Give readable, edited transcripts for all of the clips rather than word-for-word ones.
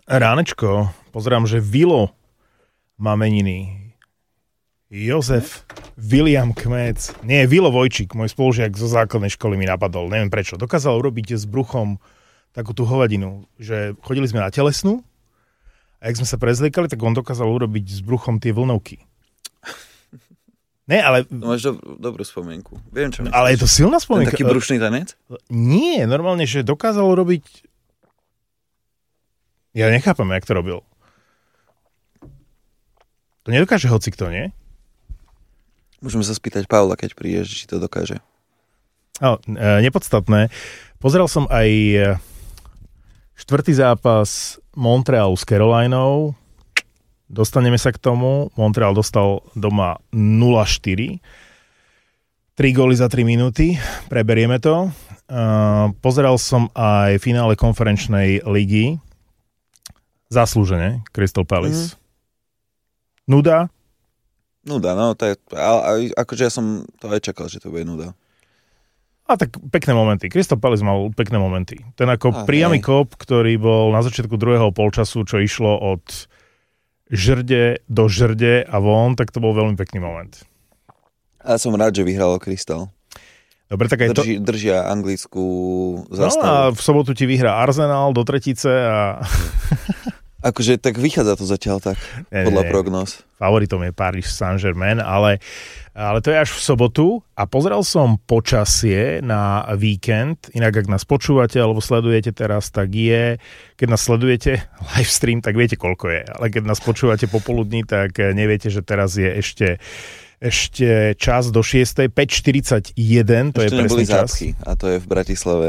Ránečko, pozerám, že Vilo má meniny. Jozef William Kmec. Nie, Vilo Vojčík, môj spolužiak zo základnej školy mi napadol. Neviem prečo. Dokázal urobiť s bruchom takú tú hovadinu, že chodili sme na telesnú a jak sme sa prezliekali, tak on dokázal urobiť s bruchom tie vlnovky. Ne, ale... No, máš dobrú spomienku. Viem, čo myslíš. Ale je to silná spomienka. Ten taký brušný tanec? Nie, normálne, že dokázal urobiť... Ja nechápam, jak to robil. To nedokáže hocikto, nie? Môžeme sa spýtať Paula, keď prídeš, či to dokáže. Nepodstatné. Pozeral som aj štvrtý zápas Montrealu s Carolinou. Dostaneme sa k tomu. Montreal dostal doma 0-4. 3 góly za 3 minúty. Preberieme to. Pozeral som aj finále konferenčnej ligy. Zaslúžene. Crystal Palace. Nuda? Nuda, no. To je, akože ja som to aj čakal, že to bude nuda. A tak pekné momenty. Crystal Palace mal pekné momenty. Ten ako priamy kop, ktorý bol na začiatku druhého polčasu, čo išlo od žrde do žrde a von, tak to bol veľmi pekný moment. A som rád, že vyhralo Crystal. Dobre, tak aj držia anglickú No zastavu. a v sobotu ti vyhrá Arsenal do tretice a... Akože tak vychádza to zatiaľ tak, podľa prognóz. Favoritom je Paris Saint-Germain, ale to je až v sobotu a pozeral som počasie na víkend, inak ak nás počúvate alebo sledujete teraz, tak keď nás sledujete live stream, tak viete koľko je, ale keď nás počúvate popoludní, tak neviete, že teraz je ešte čas do 6. 5:41, to je presný čas. Zápchy, a to je v Bratislave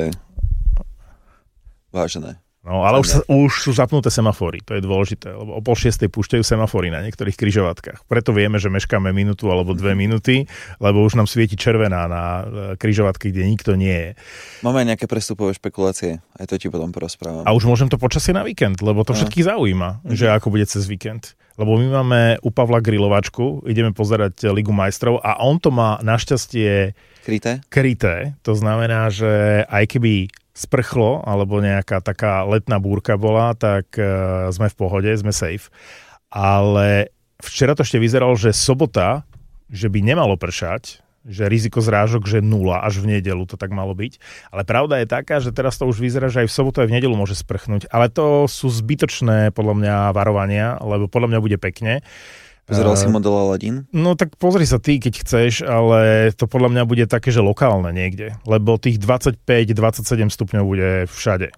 vážené. No, ale už sú zapnuté semafory, to je dôležité, lebo o 5:30 púšťajú semafory na niektorých križovatkách. Preto vieme, že meškáme minútu alebo 2 minúty, lebo už nám svieti červená na križovatke, kde nikto nie je. Máme nejaké prestupové špekulácie, aj to ti potom porozprávam. A už môžem to počasie na víkend, lebo to všetkých zaujíma, že ako bude cez víkend. Lebo my máme u Pavla grilovačku, ideme pozerať Ligu majstrov a on to má našťastie kryté. To znamená, že aj keby sprchlo, alebo nejaká taká letná búrka bola, tak sme v pohode, sme safe. Ale včera to ešte vyzeralo, že sobota, že by nemalo pršať, že riziko zrážok, že 0 až v nedeľu to tak malo byť. Ale pravda je taká, že teraz to už vyzerá, že aj v sobotu aj v nedeľu môže sprchnúť. Ale to sú zbytočné podľa mňa varovania, lebo podľa mňa bude pekne. Pozeral si model Aladín? No tak pozri sa ty, keď chceš, ale to podľa mňa bude také, že lokálne niekde. Lebo tých 25-27 stupňov bude všade.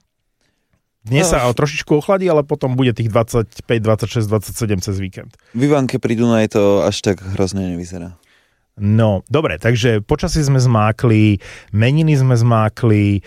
Dnes sa trošičku ochladí, ale potom bude tých 25, 26, 27 cez víkend. V Ivánke pri Dunaji to až tak hrozne nevyzerá. No, dobre, takže počasie sme zmákli, meniny sme zmákli,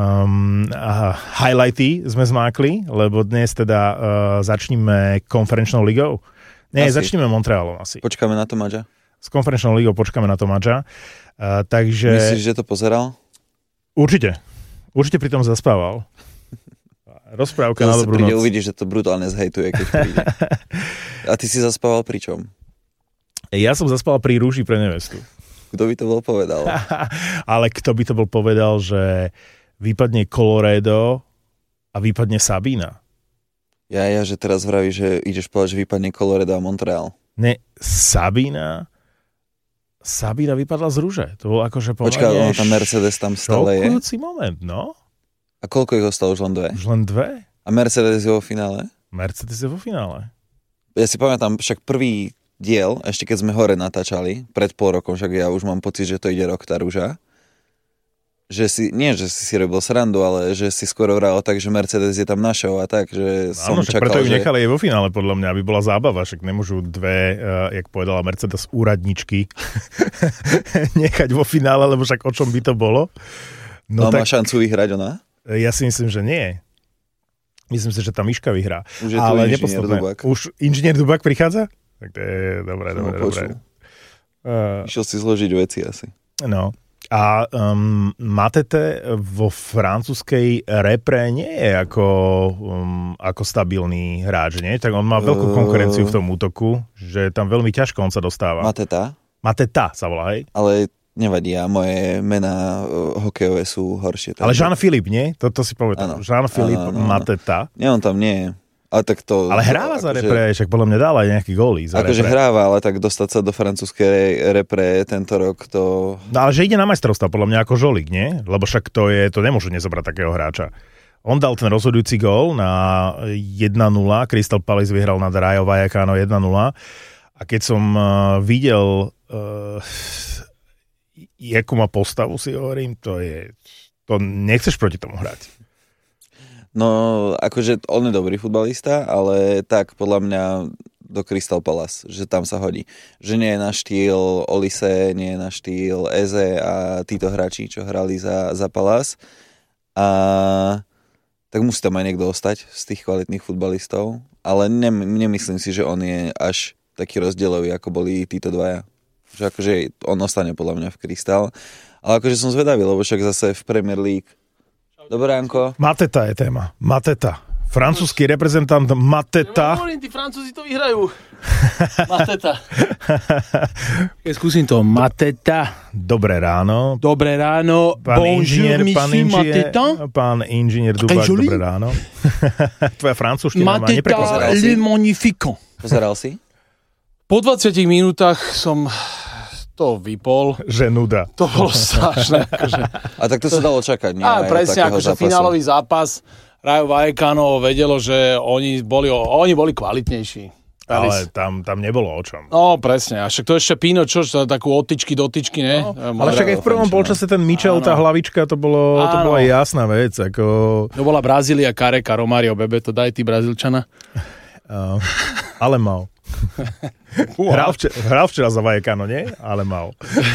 highlighty sme zmákli, lebo dnes teda začníme konferenčnou ligou. Nie, začneme Montrealom asi. Počkáme na Tomáča? S konferenčnou ligou počkáme na Tomáča. Takže... Myslíš, že to pozeral? Určite. Určite pri tom zaspával. Rozprávka na dobrú noc. Uvidíš, že to brutálne zhejtuje, keď príde. A ty si zaspával pri čom? Ja som zaspal pri rúži pre nevestu. Kto by to bol povedal? Ale kto by to bol povedal, že vypadne Colorado a vypadne Sabina? Ja, že teraz vraví, že ideš povedať, že vypadne Colorado a Montreal. Ne, Sabina vypadla z rúže. To bol akože povedať... Počkaj, tá Mercedes tam stále je. Šokujúci moment, no. A koľko ich ostalo? Už len 2? Už len 2. A Mercedes je vo finále? Mercedes je vo finále. Ja si pamätám, však prvý diel, ešte keď sme hore natáčali, pred pol rokom, však ja už mám pocit, že to ide rok tá rúža, že si robil srandu, ale že si skoro vral tak, že Mercedes je tam našou a tak, že som čakal, preto ju nechali aj vo finále, podľa mňa, aby bola zábava, však nemôžu dve, jak povedala Mercedes, úradničky nechať vo finále, lebo však o čom by to bolo. No tak, má šancu vyhrať ona? Ja si myslím, že nie. Myslím si, že tá Miška vyhrá. Už je tu inžinier Dubák. Už inžinier Dubák prichádza? Tak to je dobré. Išiel si zložiť veci asi. No. A Matete vo francúzskej repre nie je ako stabilný hráč, nie? Tak on má veľkú konkurenciu v tom útoku, že tam veľmi ťažko on sa dostáva. Mateta sa volá, hej? Ale Nevadí, a moje mená hokejové sú horšie. Ale Jean-Philippe, nie? Toto si povedal. Jean-Philippe Mateta. Nie, on tam nie je. Ale hráva za repre, však podľa mňa dal aj nejaký góly za akože repre. hráva, ale tak dostať sa do francúzskej repre tento rok to... No ale že ide na majstrovstvá, podľa mňa ako žolík, nie? Lebo však to nemôžu nezobrať takého hráča. On dal ten rozhodujúci gól na 1-0, Crystal Palace vyhral nad Rayo Vallecano 1-0 a keď som videl jakú má postavu, si hovorím, to nechceš proti tomu hrať. No, akože on je dobrý futbalista, ale tak podľa mňa do Crystal Palace, že tam sa hodí. Že nie je na štýl Olise, nie je na štýl Eze a títo hráči, čo hrali za Palace. A tak musí tam aj niekto ostať z tých kvalitných futbalistov, ale nemyslím si, že on je až taký rozdielový, ako boli títo dvaja. Že akože on ostane podľa mňa v Crystal. Ale akože som zvedavý, lebo však zase v Premier League. Dobré, Janko. Mateta je téma. Mateta. Francúzsky reprezentant Mateta. Ja hovorím, tí Francúzi to vyhrajú. Mateta. Keď skúsim to. Mateta. Dobré ráno. Dobré ráno. Bonjour, monsieur Mateta. Pán inžinier Dubák, dobré ráno. Tvoja francúzština ma Mateta le magnifique. Pozeral si? Po 20 minútach som to vypol. Že nuda. To bolo strašné. Akože. A tak to sa dalo čakať, nie? Presne, akože finálový zápas Rayo Vallecano vedelo, že oni boli kvalitnejší. Ale tam nebolo o čom. No, presne. A však to ešte Pino, takú dotyčky, ne? No, ale však aj v prvom polčase ten Michel, tá hlavička, to bola jasná vec. To bola Brazília, Kareka, Romário, Bebe, to daj ty Brazílčana. Ale mal. Hral včera za Vallecano, nie? Ale mal.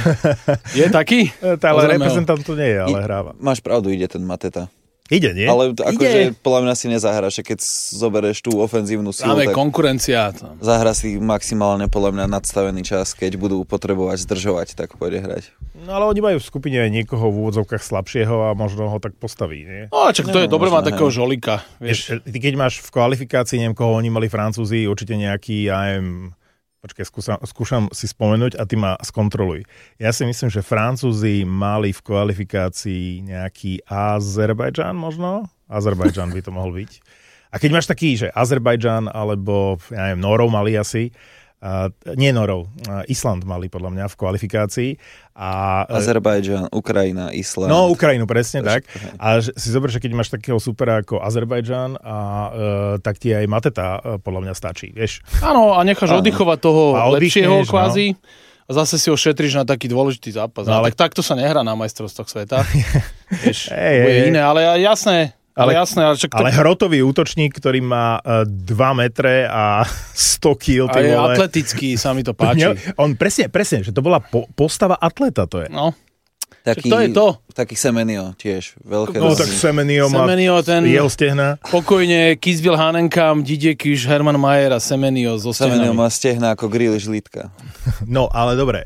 Je taký? Ale reprezentant tu nie je, ale hráva. Máš pravdu, ide ten Mateta. Ide, nie? Ale akože podľa mňa si nezahráš, keď zoberieš tú ofenzívnu silu, tak konkurencia. Zahra si maximálne podľa mňa nadstavený čas, keď budú potrebovať zdržovať, tak pôjde hrať. No ale oni majú v skupine aj niekoho v úvodzovkách slabšieho a možno ho tak postaví, nie? No, čak to je dobre mať takého žolika. Vieš. Ty keď máš v kvalifikácii, neviem koho oni mali Francúzi, určite nejaký, počkaj, skúšam si spomenúť a ty ma skontroluj. Ja si myslím, že Francúzi mali v kvalifikácii nejaký Azerbajdžan možno? Azerbajdžan by to mohol byť. A keď máš taký, že Azerbajdžan alebo, ja neviem, Norov mali asi, nie Norov, Island mali podľa mňa v kvalifikácii. Azerbajdžan, Ukrajina, Island. No, Ukrajinu, presne tak. A si zober, že keď máš takého supera ako Azerbajdžan, tak ti aj Mateta podľa mňa stačí, vieš. Áno, a necháš oddychovať toho lepšieho kvázi. No. A zase si ho šetríš na taký dôležitý zápas. No, ale takto sa nehrá na majstrovstvách sveta. Vieš, bude iné, ale jasné. Ale hrotový útočník, ktorý má 2 metre a 100 kg. A je atletický, sa mi to páči. On presne, že to bola postava atleta, to je. No. To je to. Taký Semenio tiež. Tak Semenio má jeho stehna. Pokojne Kisbil Hanenkam, Didier Kiš, Hermann Mayer a Semenio so stehnami. Semenio má stehna ako Grealish Lidka. No, ale dobre.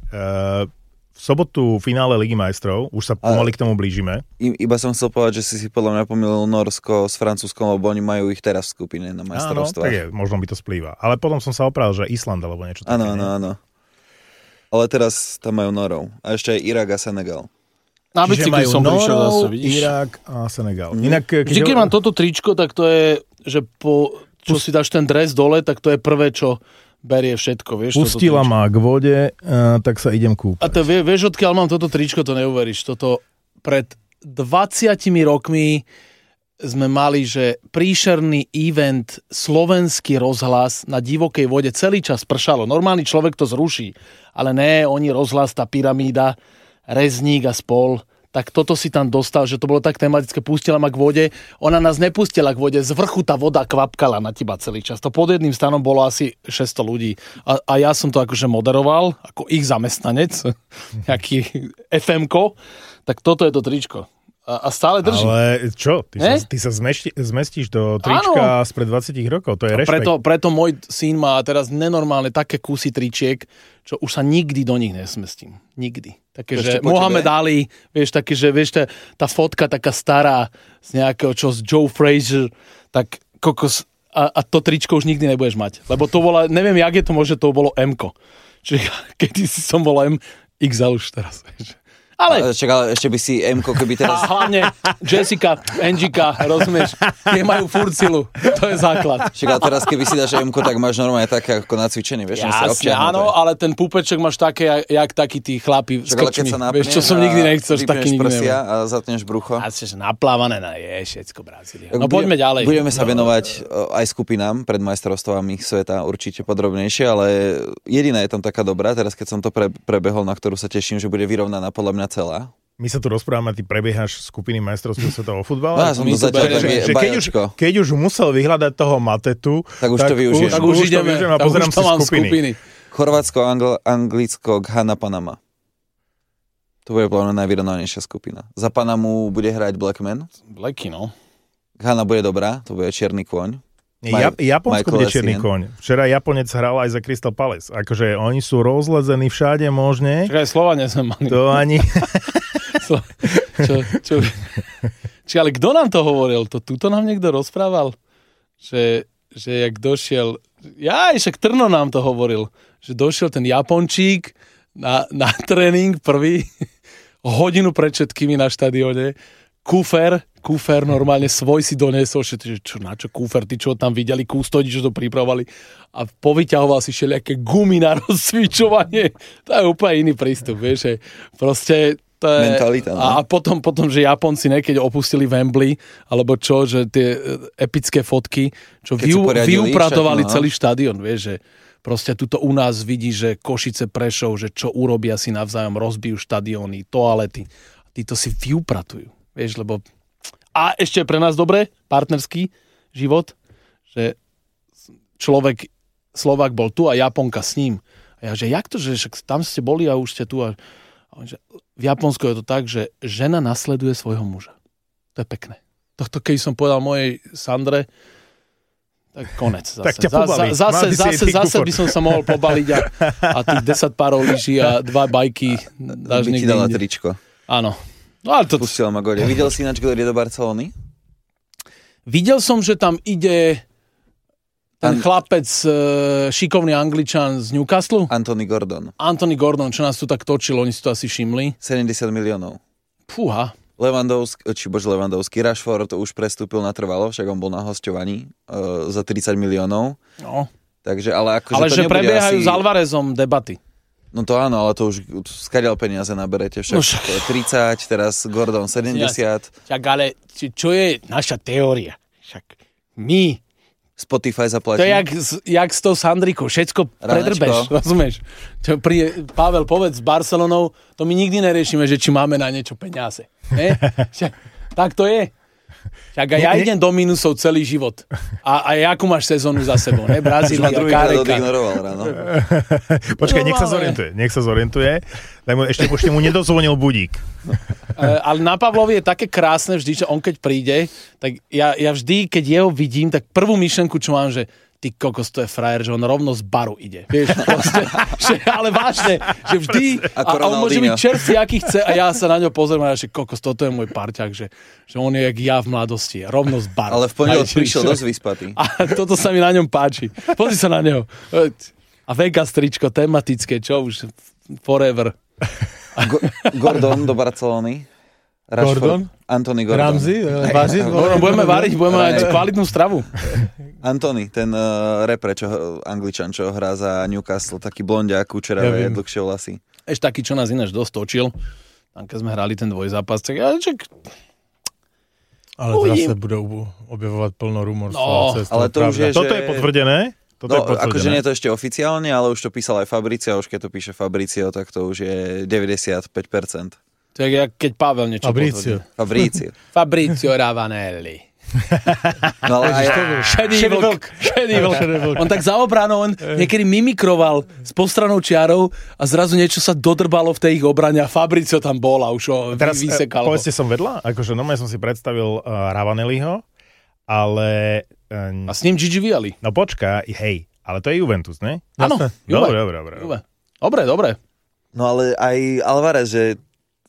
V sobotu finále Ligy majstrov, už sa pomaly k tomu blížime. Iba som chcel povedať, že si podľa mňa pomýlil Norsko s Francúzskom, lebo oni majú ich teraz v skupine na majstrovstvách. Áno, tak je, možno by to splýva. Ale potom som sa opravil, že Island alebo niečo také. Áno. Ale teraz tam majú Norov. A ešte aj Irak a Senegal. Na bicykli som prišiel zase, vidíš? Irak a Senegal. Vždy, keď mám toto tričko, tak to je, že čo si dáš ten dres dole, tak to je prvé, čo berie všetko, vieš. Pustila ma k vode, tak sa idem kúpať. A to vieš, odkiaľ mám toto tričko, to neuveríš. Toto pred 20 rokmi sme mali, že príšerný event Slovenský rozhlas na divokej vode, celý čas pršalo. Normálny človek to zruší, ale ne, oni rozhlas, tá pyramída, Rezník a spol. Tak toto si tam dostal, že to bolo tak tematické, pustila ma k vode, ona nás nepustila k vode, z vrchu tá voda kvapkala na teba celý čas. To pod jedným stanom bolo asi 600 ľudí a ja som to akože moderoval, ako ich zamestnanec, nejaký FM-ko, tak toto je to tričko. A stále drží. Ale čo? Ty sa zmestíš do trička spred 20 rokov, to je rešpekt. Preto môj syn má teraz nenormálne také kusy tričiek, čo už sa nikdy do nich nesmestím. Nikdy. Také, že Mohamed Ali, vieš, také, že vieš, tá fotka taká stará z nejakého, čo z Joe Frazier, tak kokos, a to tričko už nikdy nebudeš mať. Lebo to bola, neviem, jak je to možné, to bolo M-ko. Čiže kedy si som bol M, XL už teraz, vieš. Ale ešte by si M-ko, keby teraz... A hlavne Jessica, Angika, rozumieš? Tie majú furt silu. To je základ. Však ale teraz, keby si dáš M-ko, tak máš normálne také ako nacvičený, vieš? Jasne, áno, ale ten púpeček máš také, jak takí tí chlapi s krčmi. Vieš, čo som nikdy nechcel, taký nikdy prsia a zatneš brucho. A že naplávané je všetko Brazília. No poďme ďalej. Budeme sa venovať aj skupinám pred majstrovstvami sveta určite podrobnejšie, ale jediná je tam taká dobrá, teraz keď som to prebehol, na ktorú sa teším, že bude vyrovnaná podľa mňa celá. My sa tu rozprávame, ty prebiehaš skupiny majstrovstiev sveta vo futbale. No, som to začal keď už musel vyhľadať toho Matetu, tak už to využijem. Tak už ideme a pozerám si skupiny. Chorvátsko, Anglicko, Ghana, Panama. To bude podľa mňa najvyrovnanejšia skupina. Za Panamu bude hrať Blackman. Blacky, no. Ghana bude dobrá, to bude čierny kôň. Japonsko bude čierny kôň. Včera Japonec hral aj za Crystal Palace. Akože oni sú rozlezení všade možne. Čakaj, Slovania sme mali. To ani... Čiže, ale kto nám to hovoril? Tuto nám niekto rozprával? Že jak došiel... však Trno nám to hovoril. Že došiel ten Japončík na tréning prvý hodinu pred všetkými na štadióne. Kúfer normálne svoj si doniesol, že na čo kúfer, ty čo tam videli, kústodi, čo to pripravovali a povyťahoval si všelijaké gumy na rozcvičovanie. To je úplne iný prístup, vieš, že proste to je... Mentalita, no? A potom, že Japonci keď opustili Wembley, alebo čo, že tie epické fotky, čo vyupratovali celý štadión, vieš, že proste tuto u nás vidí, že Košice, Prešov, že čo urobia si navzájom, rozbijú štadióny, toalety. Títo si vyupratujú. Vieš, lebo... A ešte pre nás dobre, partnerský život, že Slovák bol tu a Japonka s ním. A ja, že jak to, že tam ste boli a už ste tu. A že v Japonsku je to tak, že žena nasleduje svojho muža. To je pekné. Toto keď som povedal mojej Sandre, tak konec. Zase. Tak ťa pobalí. Zase by som sa mohol pobaliť a tých 10 párov lyží a 2 bajky dáš niekde. By ti dala tričko. Áno. No, ale to... Pustila ma Gode. Videl si ináč, kto ide do Barcelony? Videl som, že tam ide ten chlapec, šikovný Angličan z Newcastle. Anthony Gordon, čo nás tu tak točil, oni si to asi všimli. 70 miliónov. Fúha. Lewandowski, Rashford už prestúpil na trvalo, však on bol na hosťovaní za 30 miliónov. No. Takže, ale akože ale to že prebiehajú asi... s Alvarezom debaty. No to áno, ale to už skadiaľ peniaze naberete. Však 30, teraz Gordon 70. Však ale čo je naša teória? Však my... Spotify zaplatí. To je jak s tou Sandrikou. Všetko predrbeš, rozumieš? Pavel, povedz s Barcelonou, to my nikdy neriešime, že či máme na niečo peniaze. Tak to je. Však ja idem do minusov celý život. A akú máš sezónu za sebou, ne? Brazília, Káreka. Počkaj, nech sa zorientuje. Ešte mu nedozvonil budík. Ale na Pavlovi je také krásne vždy, že on keď príde, tak ja vždy, keď jeho vidím, tak prvú myšlenku, čo mám, že ty kokos, to je frajer, že on rovno z baru ide. Vieš, proste, ale vážne, že vždy, a on môže byť čerstvý, aký chce, a ja sa na ňo pozriem a že kokos, toto je môj parťák, že on je jak ja v mladosti, rovno z baru. Ale v pondelok prišiel dosť vyspatý. A toto sa mi na ňom páči. Pozri sa na neho. A Vegas tričko, tematické, čo už, forever. Gordon do Barcelony. Gordon? Anthony Gordon. Ramsey? Budeme variť, budeme mať kvalitnú stravu. Anthony, ten repre, Angličan, čo hrá za Newcastle, taký blondiak, kučeravé, dlhšie vlasy. Ešte taký, čo nás ináč dosť točil. Tam, keď sme hrali ten dvojzápas, tak ale teraz sa budú objavovať plno rumorstva. Ale to už je, Toto je potvrdené? Akože nie je to ešte oficiálne, ale už to písal aj Fabricio, už keď to píše Fabricio, tak to už je 95%. To je keď Pavel niečo potvrdí. Fabricio Ravanelli. No ale Šedý vlk. On tak za obranou, on niekedy mimikroval s postranou čiarou a zrazu niečo sa dodrbalo v tej ich obrane a Fabricio tam bol a už ho vysekal. Povedzte, som vedľa, akože normálne som si predstavil Ravanelliho, ale... A s ním Gigi Vialli. No počkaj, hej, ale to je Juventus, ne? Áno, Dobre. Dobre. No ale aj Alvarez, že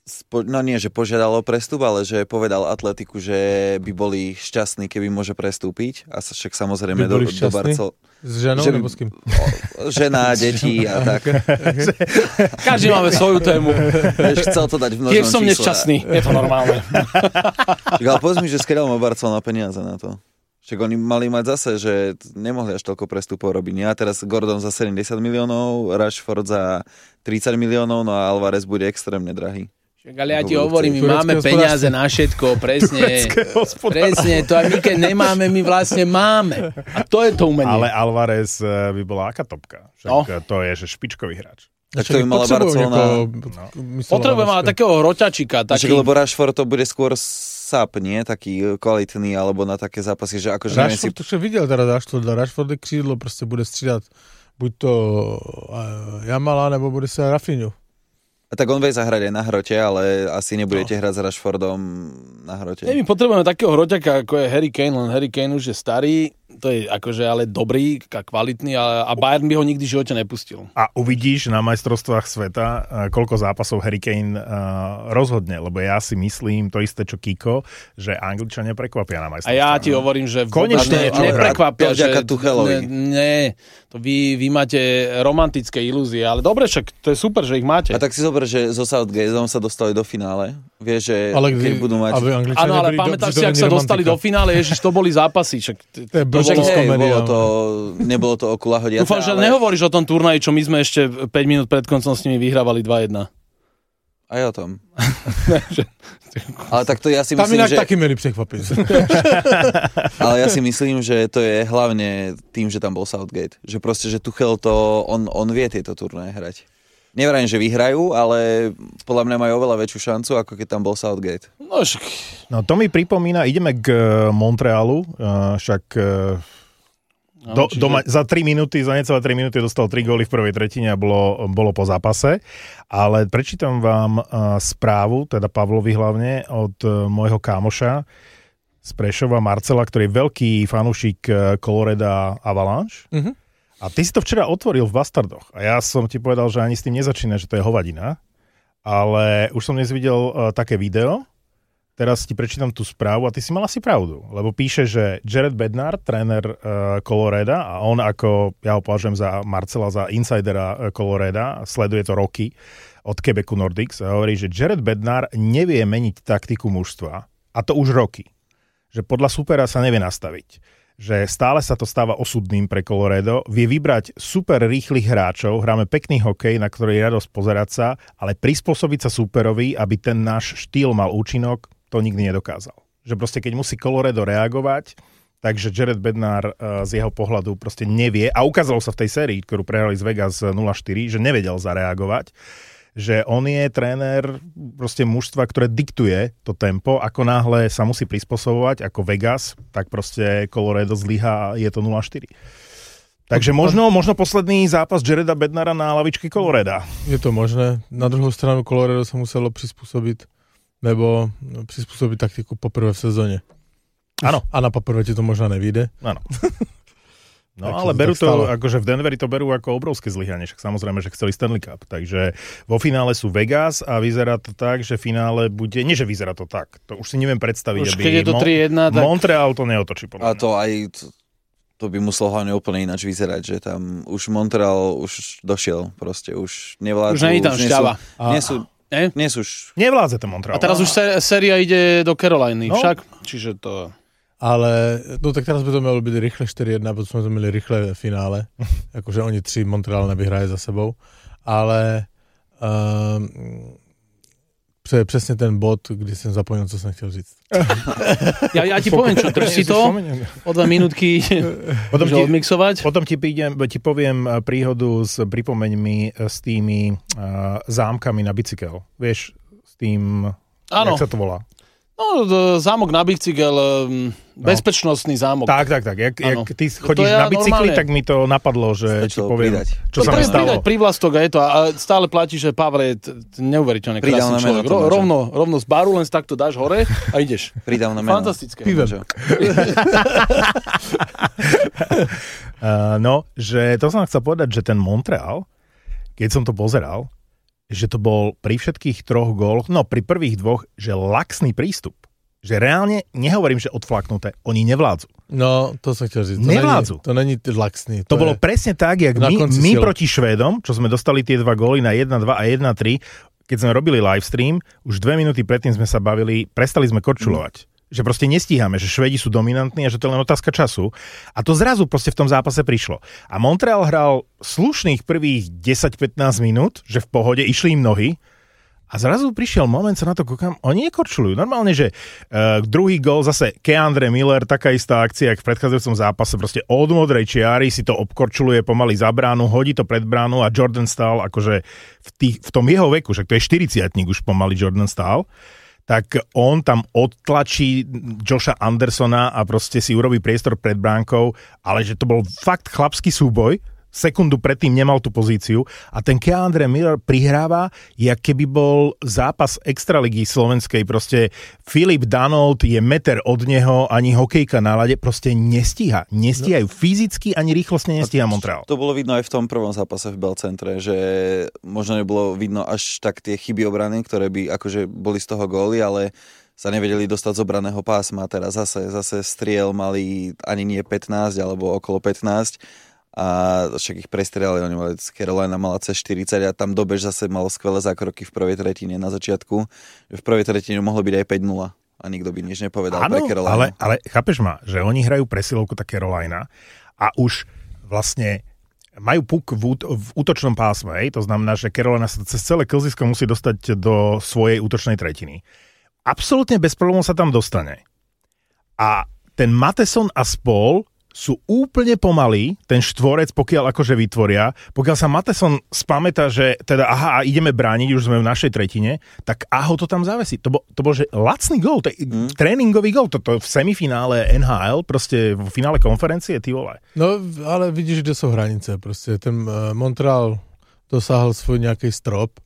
nie, že požiadal o prestup, ale že povedal Atletiku, že by boli šťastní, keby môže prestúpiť. A však samozrejme do Barcelony. S ženou nebo s kým? Žena, deti a tak. Každý máme svoju tému. Chcel to dať v množnom čísle. Tiež som nešťastný, je to normálne. Ale povedz mi, že skedal má Barcelona peniaze na to. Však oni mali mať zase, že nemohli až toľko prestupov robiť. A teraz Gordon za 70 miliónov, Rashford za 30 miliónov, no a Alvarez bude extrémne drahý. Ale ja ti hovorím, my máme peniaze na všetko, presne, to aj my keď nemáme, my vlastne máme. A to je to umenie. Ale Alvarez by bola aká topka? Však to je, že špičkový hráč. Tak to by mala Barcelona... Potrebujeme ale takého hroťačika. Lebo Rashford to bude skôr sap, nie? Taký kvalitný, alebo na také zápasy, že akože... Rashford, to už videl teda Rashford je křídlo, prostě bude střídat buď to Jamala, nebo bude sa Rafinhu. A tak on vie zahrať aj na hrote, ale asi nebudete hrať s Rashfordom na hrote. My potrebujeme takého hroťaka, ako je Harry Kane, len Harry Kane už je starý, to je akože ale dobrý a kvalitný a Bayern by ho nikdy v živote nepustil. A uvidíš na majstrovstvách sveta, koľko zápasov Harry Kane rozhodne, lebo ja si myslím to isté, čo Kiko, že Angličania prekvapia na majstrovstvách. A ja ti hovorím, že konečne neprekvapia, že Tuchelovi. To vy máte romantické ilúzie, ale dobre, však to je super, že ich máte. A tak si zober, že so Southgateom sa dostali do finále. Vieš, že keď budú mať... Áno, ale pamätáš si, ak sa dostali do finále, ježiš, to boli zápasy. Nebolo to o kula hodiace. Dúfam, že nehovoríš o tom turnaji, čo my sme ešte 5 minút pred koncom s nimi vyhrávali 2-1. Aj o tom. Ale tak to ja si myslím, tam inak taky mieli prekvapiť. Ale ja si myslím, že to je hlavne tým, že tam bol Southgate. Že proste, že Tuchel to, on vie tieto turnaje hrať. Nevrajím, že vyhrajú, ale podľa mňa majú oveľa väčšiu šancu, ako keď tam bol Southgate. No to mi pripomína, ideme k Montrealu, však za 3 minúty, za necelé 3 minúty dostal 3 góly v prvej tretine a bolo po zápase, ale prečítam vám správu, teda Pavlovi hlavne, od môjho kámoša z Prešova, Marcela, ktorý je veľký fanúšik Coloreda Avalanche. Uh-huh. A ty si to včera otvoril v Bastardoch. A ja som ti povedal, že ani s tým nezačína, že to je hovadina. Ale už som dnes videl také video. Teraz ti prečítam tú správu a ty si mal asi pravdu. Lebo píše, že Jared Bednar, tréner Coloreda, a on ako, ja ho považujem za Marcela, za insidera Coloreda, sleduje to roky od Quebecu Nordics, a hovorí, že Jared Bednar nevie meniť taktiku mužstva. A to už roky. Že podľa supera sa nevie nastaviť. Že stále sa to stáva osudným pre Colorado, vie vybrať super rýchlych hráčov, hráme pekný hokej, na ktorý je radosť pozerať sa, ale prispôsobiť sa súperovi, aby ten náš štýl mal účinok, to nikdy nedokázal. Že proste keď musí Colorado reagovať, takže Jared Bednar z jeho pohľadu proste nevie, a ukázalo sa v tej sérii, ktorú prehrali z Vegas 0-4, že nevedel zareagovať, že on je tréner proste mužstva, ktoré diktuje to tempo, ako náhle sa musí prispôsobovať, ako Vegas, tak proste Colorado zlyhá a je to 0-4. Takže možno posledný zápas Jareda Bednara na lavičky Colorada. Je to možné. Na druhou stranu Colorado sa muselo prispôsobiť, nebo prispôsobiť taktiku poprvé v sezóne. Áno. A na poprvé ti to možno nevíde. Áno. No ale berú to, akože v Denveri to berú ako obrovské zlyhanie, však samozrejme, že chceli Stanley Cup, takže vo finále sú Vegas a vyzerá to tak, že finále bude, nie že vyzerá to tak, to už si neviem predstaviť, už keď je to 3-1, tak... Montreal to neotočí. A to aj, to by muselo hlavne úplne ináč vyzerať, že tam už Montreal už došiel, proste už nevládzu. Už nie je tam šťava. Nie sú už... Nevládze ten Montreal. A teraz už séria ide do Caroliny, však, čiže to... Ale, no tak teraz by to malo byť rýchle 4-1, protože sme to měli rýchle finále. Akože oni 3 Montreal nevyhrají za sebou. Ale to je přesně ten bod, kdy jsem zapomněl, co jsem chtěl říct. Ja ti poviem, čo drž si to. O 2 minútky môžeš odmixovať. Potom ti poviem príhodu s pripomeňmi s tými zámkami na bicykel. Vieš, s tým, jak sa to volá? No, zámok na bicykel, bezpečnostný zámok. Tak. Jak ty chodíš na bicykli, tak mi to napadlo, že ti poviem, čo sa mi stalo. Prívlastok a je to. A stále platí, že Pavel je neuveriteľne krásny človek. Rovno z baru len takto dáš hore a ideš. Pridám na meno. Fantastické. No, že to som chcel povedať, že ten Montreal, keď som to pozeral, že to bol pri všetkých 3 góloch, no pri prvých 2, že laxný prístup. Že reálne, nehovorím, že odflaknuté, oni nevládzu. No, to som chcel říct. Nevládzu. To není laxný. To bolo presne tak, jak my proti Švédom, čo sme dostali tie 2 góly na 1-2 a 1-3, keď sme robili livestream, už 2 minúty predtým sme sa bavili, prestali sme korčulovať. Že proste nestíhame, že Švédi sú dominantní a že to je len otázka času. A to zrazu proste v tom zápase prišlo. A Montreal hral slušných prvých 10-15 minút, že v pohode, išli im nohy. A zrazu prišiel moment, sa na to kúkam, oni nekorčulujú. Normálne, že druhý gól zase Keandre Miller, taká istá akcia, jak v predchádzajúcom zápase, proste od modrej čiary si to obkorčuluje pomaly za bránu, hodí to pred bránu a Jordan Staal, akože v tom jeho veku, že to je 40-tník už pomaly Jordan Staal, tak on tam odtlačí Josha Andersona a proste si urobí priestor pred bránkou, ale že to bol fakt chlapský súboj, sekundu predtým nemal tú pozíciu a ten Keandre Miller prihráva, jak keby bol zápas extraligy slovenskej, proste Filip Danault je meter od neho, ani hokejka na ľade, proste nestíhajú fyzicky, ani rýchlostne nestíha Montreal. To bolo vidno aj v tom prvom zápase v Bell Centre, že možno nebolo vidno až tak tie chyby obrany, ktoré by akože boli z toho góly, ale sa nevedeli dostať z obraného pásma. Teraz zase striel mali ani nie 15, alebo okolo 15 a však ich prestrieľali, oni mali, Carolina mala cez 40 a tam Dobež zase mal skvelé zákroky v prvej tretine na začiatku. V prvej tretine mohlo byť aj 5-0 a nikto by nič nepovedal pre Carolina. Ale chápeš ma, že oni hrajú presilovku tá Carolina a už vlastne majú puk v útočnom pásme, to znamená, že Carolina sa cez celé klzisko musí dostať do svojej útočnej tretiny. Absolútne bez problémov sa tam dostane. A ten Matheson a spol sú úplne pomalí, ten štvorec, pokiaľ akože vytvoria, pokiaľ sa Matheson spamätá, že teda ideme brániť, už sme v našej tretine, tak ho to tam zavesí. To bol že lacný gól, tréningový gól, to v semifinále NHL, proste v finále konferencie, ty vole. No, ale vidíš, kde sú hranice, proste ten Montreal dosáhol svoj nejaký strop,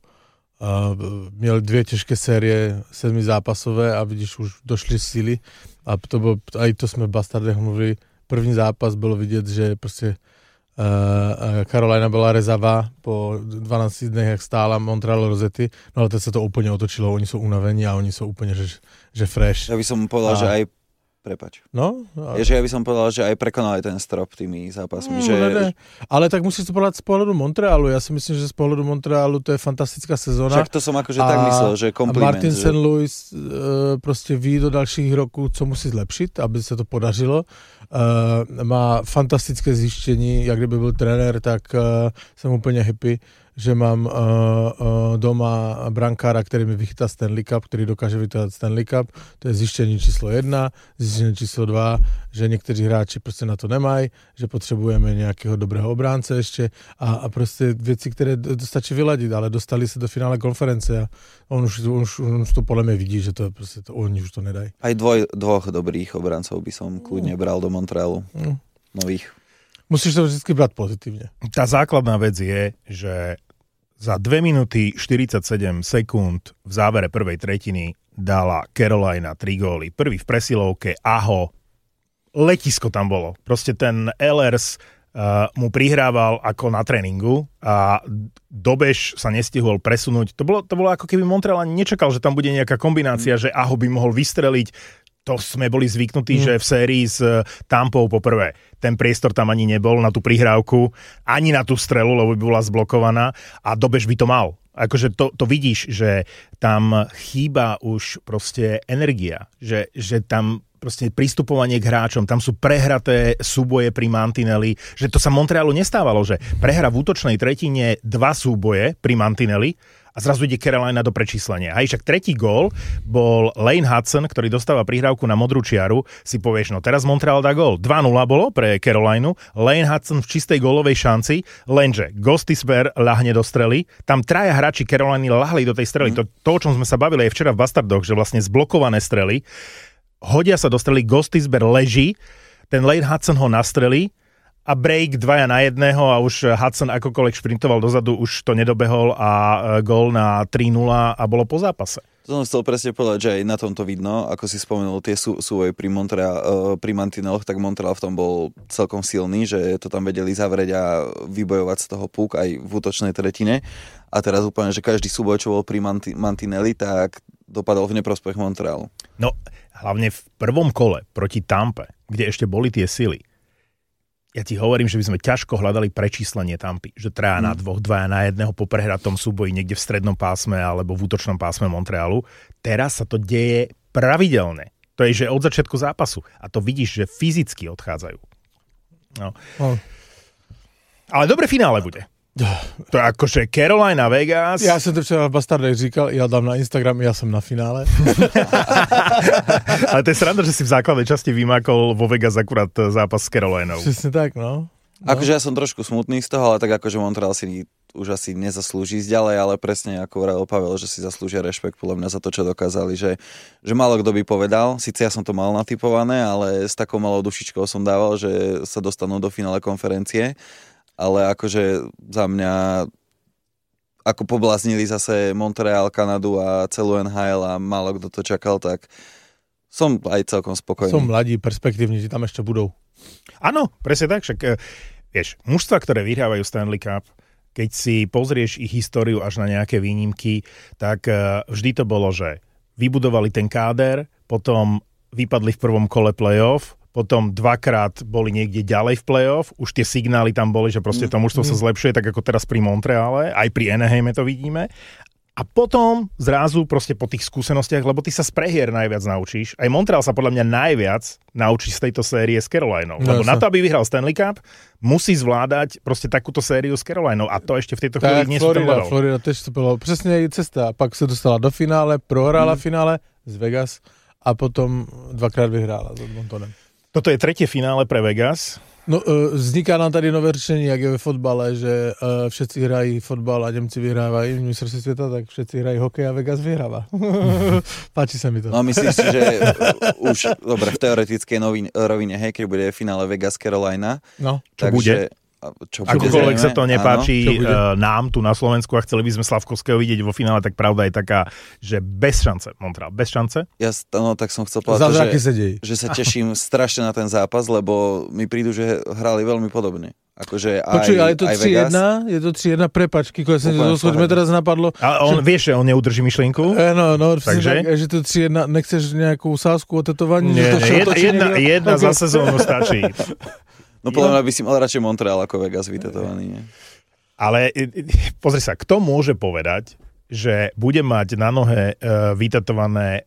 měl 2 těžké série 7 zápasové a vidíš, už došli síly a to bylo, aj to jsme v Bastardech mluvili, první zápas bylo vidět, že prostě Carolina byla rezavá po 12 dnech, jak stála Montreal rozety, no ale teď se to úplně otočilo, oni jsou unavení a oni jsou úplně, že fresh. Ja by som povedal, že aj prepáč. No? Ja by som povedal, že aj prekonali ten strop tými zápasmi. Ne. Ale tak musíš to povedať z pohľadu Montrealu. Ja si myslím, že z pohľadu Montrealu to je fantastická sezóna. Však to som akože tak myslel, že kompliment. A Martin St. Louis prostě ví do dalších roků, co musí zlepšit, aby se to podařilo. Má fantastické zjištění, jak kdyby byl trenér, tak jsem úplně happy, že mám doma brankára, který mi vychytá Stanley Cup, který dokáže vytáhat Stanley Cup. To je zjištění číslo 1, zjištění číslo 2, že někteří hráči prostě na to nemají, že potřebujeme nějakého dobrého obránce ještě a prostě věci, které stačí vyladit, ale dostali se do finále konference a on už to podle mě vidí, že to prostě oni už to nedají. Aj dvoch dobrých obrancov by som kľudne bral do Montrealu. Nových. Musíš to vždy brať pozitívne. Tá základná vec je, že za 2 minúty 47 sekúnd v závere prvej tretiny dala Carolina 3 góly. Prvý v presilovke, letisko tam bolo. Proste ten Ehlers mu prihrával ako na tréningu a Dobež sa nestihol presunúť. To bolo ako keby Montreal ani nečakal, že tam bude nejaká kombinácia, že by mohol vystreliť. To sme boli zvyknutí, že v sérii s Tampou poprvé ten priestor tam ani nebol na tú prihrávku, ani na tú strelu, lebo by bola zblokovaná a Dobež by to mal. Akože to vidíš, že tam chýba už proste energia, že tam proste pristupovanie k hráčom, tam sú prehraté súboje pri mantineli, že to sa Montrealu nestávalo, že prehra v útočnej tretine 2 súboje pri mantineli a zrazu ide Carolina do prečíslenia. Hej, však tretí gól bol Lane Hudson, ktorý dostáva prihrávku na modrú čiaru. Si povieš, no teraz Montreal dá gól. 2-0 bolo pre Carolinu. Lane Hudson v čistej gólovej šanci, lenže Gostisbehere ľahne do strely. Tam 3 hráči Caroliny ľahli do tej strely. To, o čom sme sa bavili aj včera v Bastardoch, že vlastne zblokované strely. Hodia sa do strely, Gostisbehere leží, ten Lane Hudson ho nastrelí a break 2 na 1 a už Hudson akokoľvek šprintoval dozadu, už to nedobehol a gól na 3-0 a bolo po zápase. To som chcel presne povedať, že aj na tom to vidno, ako si spomenul tie súvoje pri mantineloch, tak Montreal v tom bol celkom silný, že to tam vedeli zavrieť a vybojovať z toho púk aj v útočnej tretine. A teraz úplne, že každý súboj, čo bol pri mantineli, tak dopadol v neprospech Montrealu. No, hlavne v prvom kole proti Tampe, kde ešte boli tie sily. Ja ti hovorím, že by sme ťažko hľadali prečíslenie Tampy, že 3 na 2, 2 na 1 po prehratom súboji niekde v strednom pásme alebo v útočnom pásme Montrealu. Teraz sa to deje pravidelne. To je, že od začiatku zápasu. A to vidíš, že fyzicky odchádzajú. No. Ale dobré finále bude. To je akože Carolina Vegas. Já jsem to včera v Bastardech říkal, já dám na Instagram, já jsem na finále. Ale to je sranda, že si v základnej časti vymákol vo Vegas akurát zápas s Carolinou. Přesně tak, no. Akože ja som trošku smutný z toho, ale tak akože Montreal si už asi nezaslúži ísť ďalej, ale presne ako vravel Pavel, že si zaslúžia rešpekt podľa mňa za to, čo dokázali, že málo kto by povedal, síce ja som to mal natypované, ale s takou malou dušičkou som dával, že sa dostanú do finále konferencie. Ale akože za mňa, ako pobláznili zase Montreal, Kanadu a celú NHL a málo kto to čakal, tak som aj celkom spokojný. Som mladí, perspektívni, že tam ešte budú. Áno, presne tak, však vieš, mužstva, ktoré vyhrávajú Stanley Cup, keď si pozrieš ich históriu až na nejaké výnimky, tak vždy to bolo, že vybudovali ten káder, potom vypadli v prvom kole playoff, potom dvakrát boli niekde ďalej v play-off, už tie signály tam boli, že proste to mužstvo sa zlepšuje, tak ako teraz pri Montreale, aj pri Anaheime to vidíme. A potom zrazu proste po tých skúsenostiach, lebo ty sa z prehier najviac naučíš, aj Montreal sa podľa mňa najviac naučí z tejto série s Carolinou. Lebo na to, aby vyhral Stanley Cup, musí zvládať proste takúto sériu s Carolinou. A to ešte v tejto chvíli nie sú tam bodov. Florida tež to bylo přesně cesta. Pak se dostala do finále, prohrála finále z Vegas a potom dvakrát vyhrála s Edmontonem. Toto je tretie finále pre Vegas. No, vzniká nám tady nové řešení, jak je ve fotbale, že všetci hrají fotbal a Němci vyhrávají v mistrovství světa, tak všetci hrají hokej a Vegas vyhrává. Páči sa mi to. No myslím si, že už dobre, v teoretickej rovine, hej, keď bude finále Vegas Carolina, no, čo bude? Akokoľvek sa to nepáči nám tu na Slovensku a chceli by sme Slavkovského vidieť vo finále, tak pravda je taká, že bez šance, Montreal, bez šance. No tak som chcel povedať, že sa teším strašne na ten zápas, lebo mi prídu, že hrali veľmi podobne. Akože počuj, ale je to 3-1, je to 3-1, prepačky, keď sa mi teraz napadlo. Ale on, vieš, že on neudrží myšlienku? No, takže? Tak, že to 3-1, nechceš nejakú sásku o tetovaní? Nie, jedna za sezónu stačí. No podľa mňa by si mal radšej Montreal ako Vegas vytetovaný, nie? Ale pozri sa, kto môže povedať, že bude mať na nohe vytetované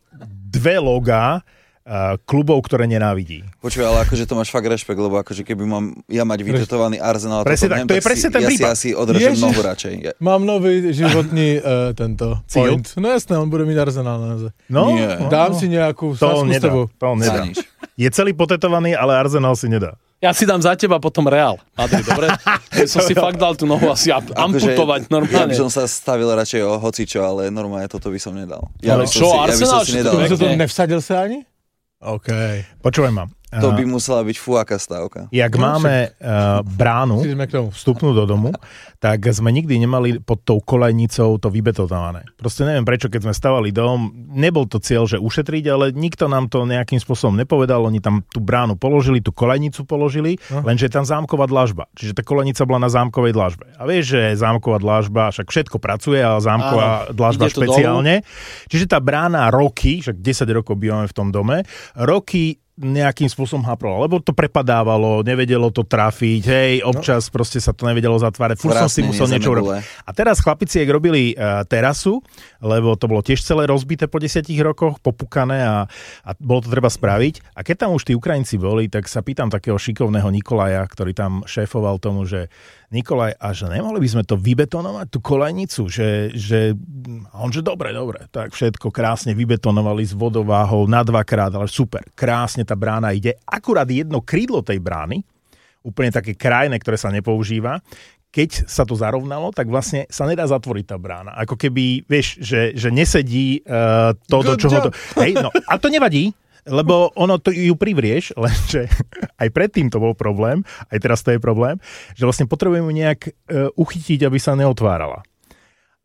dve logá klubov, ktoré nenávidí. Počuj, ale akože to máš fakt rešpekt, lebo akože keby mám ja mať vytetovaný Arsenal, tak, to je presne ten prípad. Ja si asi odrežem nohu radšej. Mám nový životný tento point. No jasné, on bude mít Arsenal na noze. No, dám si nejakú sásku s tebou. To on nedá. Je celý potetovaný, ale Arsenal si nedá. Ja si dám za teba potom Real. Madrid, dobre? Som si fakt dal tú nohu asi amputovať normálne. Ja by som sa stavil radšej o hocičo, ale normálne toto by som nedal. Ale čo, Arsenal? To nevsadil sa ani? OK. Počúvaj ma. To by musela byť fúaká stávka. Jak máme bránu vstupnú do domu, tak sme nikdy nemali pod tou kolejnicou to vybetonované. Proste neviem prečo, keď sme stavali dom, nebol to cieľ, že ušetriť, ale nikto nám to nejakým spôsobom nepovedal, oni tam tú bránu položili, tú kolejnicu položili, lenže je tam zámková dlažba. Čiže tá kolejnica bola na zámkovej dlažbe. A vieš, že zámková dlažba, však všetko pracuje, ale zámková dlažba špeciálne. Čiže tá brána roky, však 10 rokov bývame v tom dome, roky nejakým spôsobom haprolo, lebo to prepadávalo, nevedelo to trafiť, hej, občas proste sa to nevedelo zatvárať, furt som si musel niečo robiť. A teraz chlapici, jak robili terasu, lebo to bolo tiež celé rozbité po 10 rokoch, popúkané a bolo to treba spraviť. A keď tam už tí Ukrajinci boli, tak sa pýtam takého šikovného Nikolaja, ktorý tam šéfoval tomu, že Nikolaj, a že nemohli by sme to vybetonovať, tú kolejnicu, že on, že dobre, tak všetko krásne vybetonovali s vodováhou na 2-krát, ale super, krásne tá brána ide, akurát jedno krídlo tej brány, úplne také krajné, ktoré sa nepoužíva, keď sa to zarovnalo, tak vlastne sa nedá zatvoriť tá brána. Ako keby, vieš, že nesedí to, do čoho to... Hej, no, a to nevadí, lebo ono to ju privrieš, lenže aj predtým to bol problém, aj teraz to je problém, že vlastne potrebujeme nejak uchytiť, aby sa neotvárala.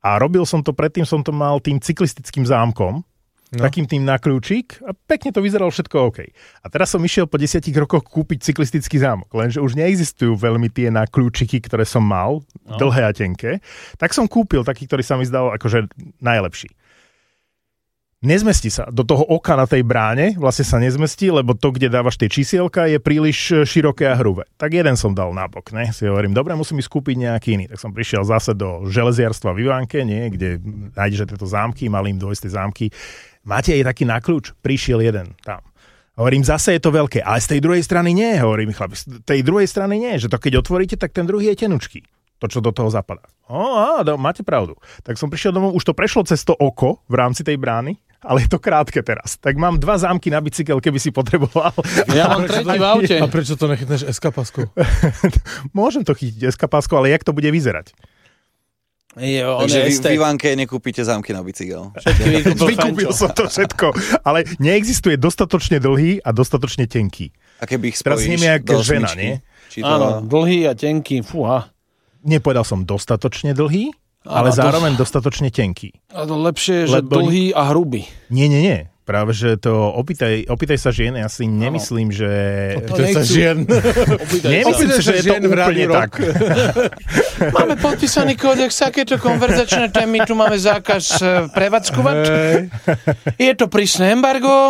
A robil som to, predtým som to mal tým cyklistickým zámkom, takým tým na kľúčik a pekne to vyzeralo všetko OK. A teraz som išiel po 10 rokoch kúpiť cyklistický zámok, lenže už neexistujú veľmi tie na kľúčiky, ktoré som mal, dlhé a tenké, tak som kúpil taký, ktorý sa mi zdal akože najlepší. Nezmestí sa. Do toho oka na tej bráne vlastne sa nezmestí, lebo to, kde dávaš tie čísielka, je príliš široké a hrubé. Tak jeden som dal na bok, ne? Si hovorím, dobre, musím ísť kúpiť nejaký iný. Tak som prišiel zase do železiarstva v Ivánke, nie? Kde nájdeš tieto zámky, malým dvojisté zámky. Máte aj taký na kľúč? Prišiel jeden tam. Hovorím, zase je to veľké, ale z tej druhej strany nie, hovorím, chlapi. Z tej druhej strany nie, že to keď otvoríte, tak ten druhý je tenučký. To, čo do toho zapadá. Máte pravdu. Tak som prišiel domov, už to prešlo cez to oko v rámci tej brány, ale je to krátke teraz. Tak mám 2 zámky na bicykel, keby si potreboval. Ja mám tretí v aute. A prečo to nechytneš escapaskou? Môžem to chytiť escapaskou, ale jak to bude vyzerať? Takže v Ivánke nekúpite zámky na bicykel. Vykúpil som to všetko, ale neexistuje dostatočne dlhý a dostatočne tenký. A keby ich teraz spojíš jak do žena, osmičky, nie? Áno, dlhý a tenký, fúha. Nepovedal som dostatočne dlhý, ale zároveň dostatočne tenký. A to lepšie je, že dlhý a hrubý. Nie. Práve, že to opýtaj sa žien, ja si nemyslím, že... Opýtaj sa žien. Nemyslím si, že je to úplne tak. Máme podpísaný kódex, akéto konverzačné témy, tu máme zákaz prevádzkovať. Je to prísne embargo.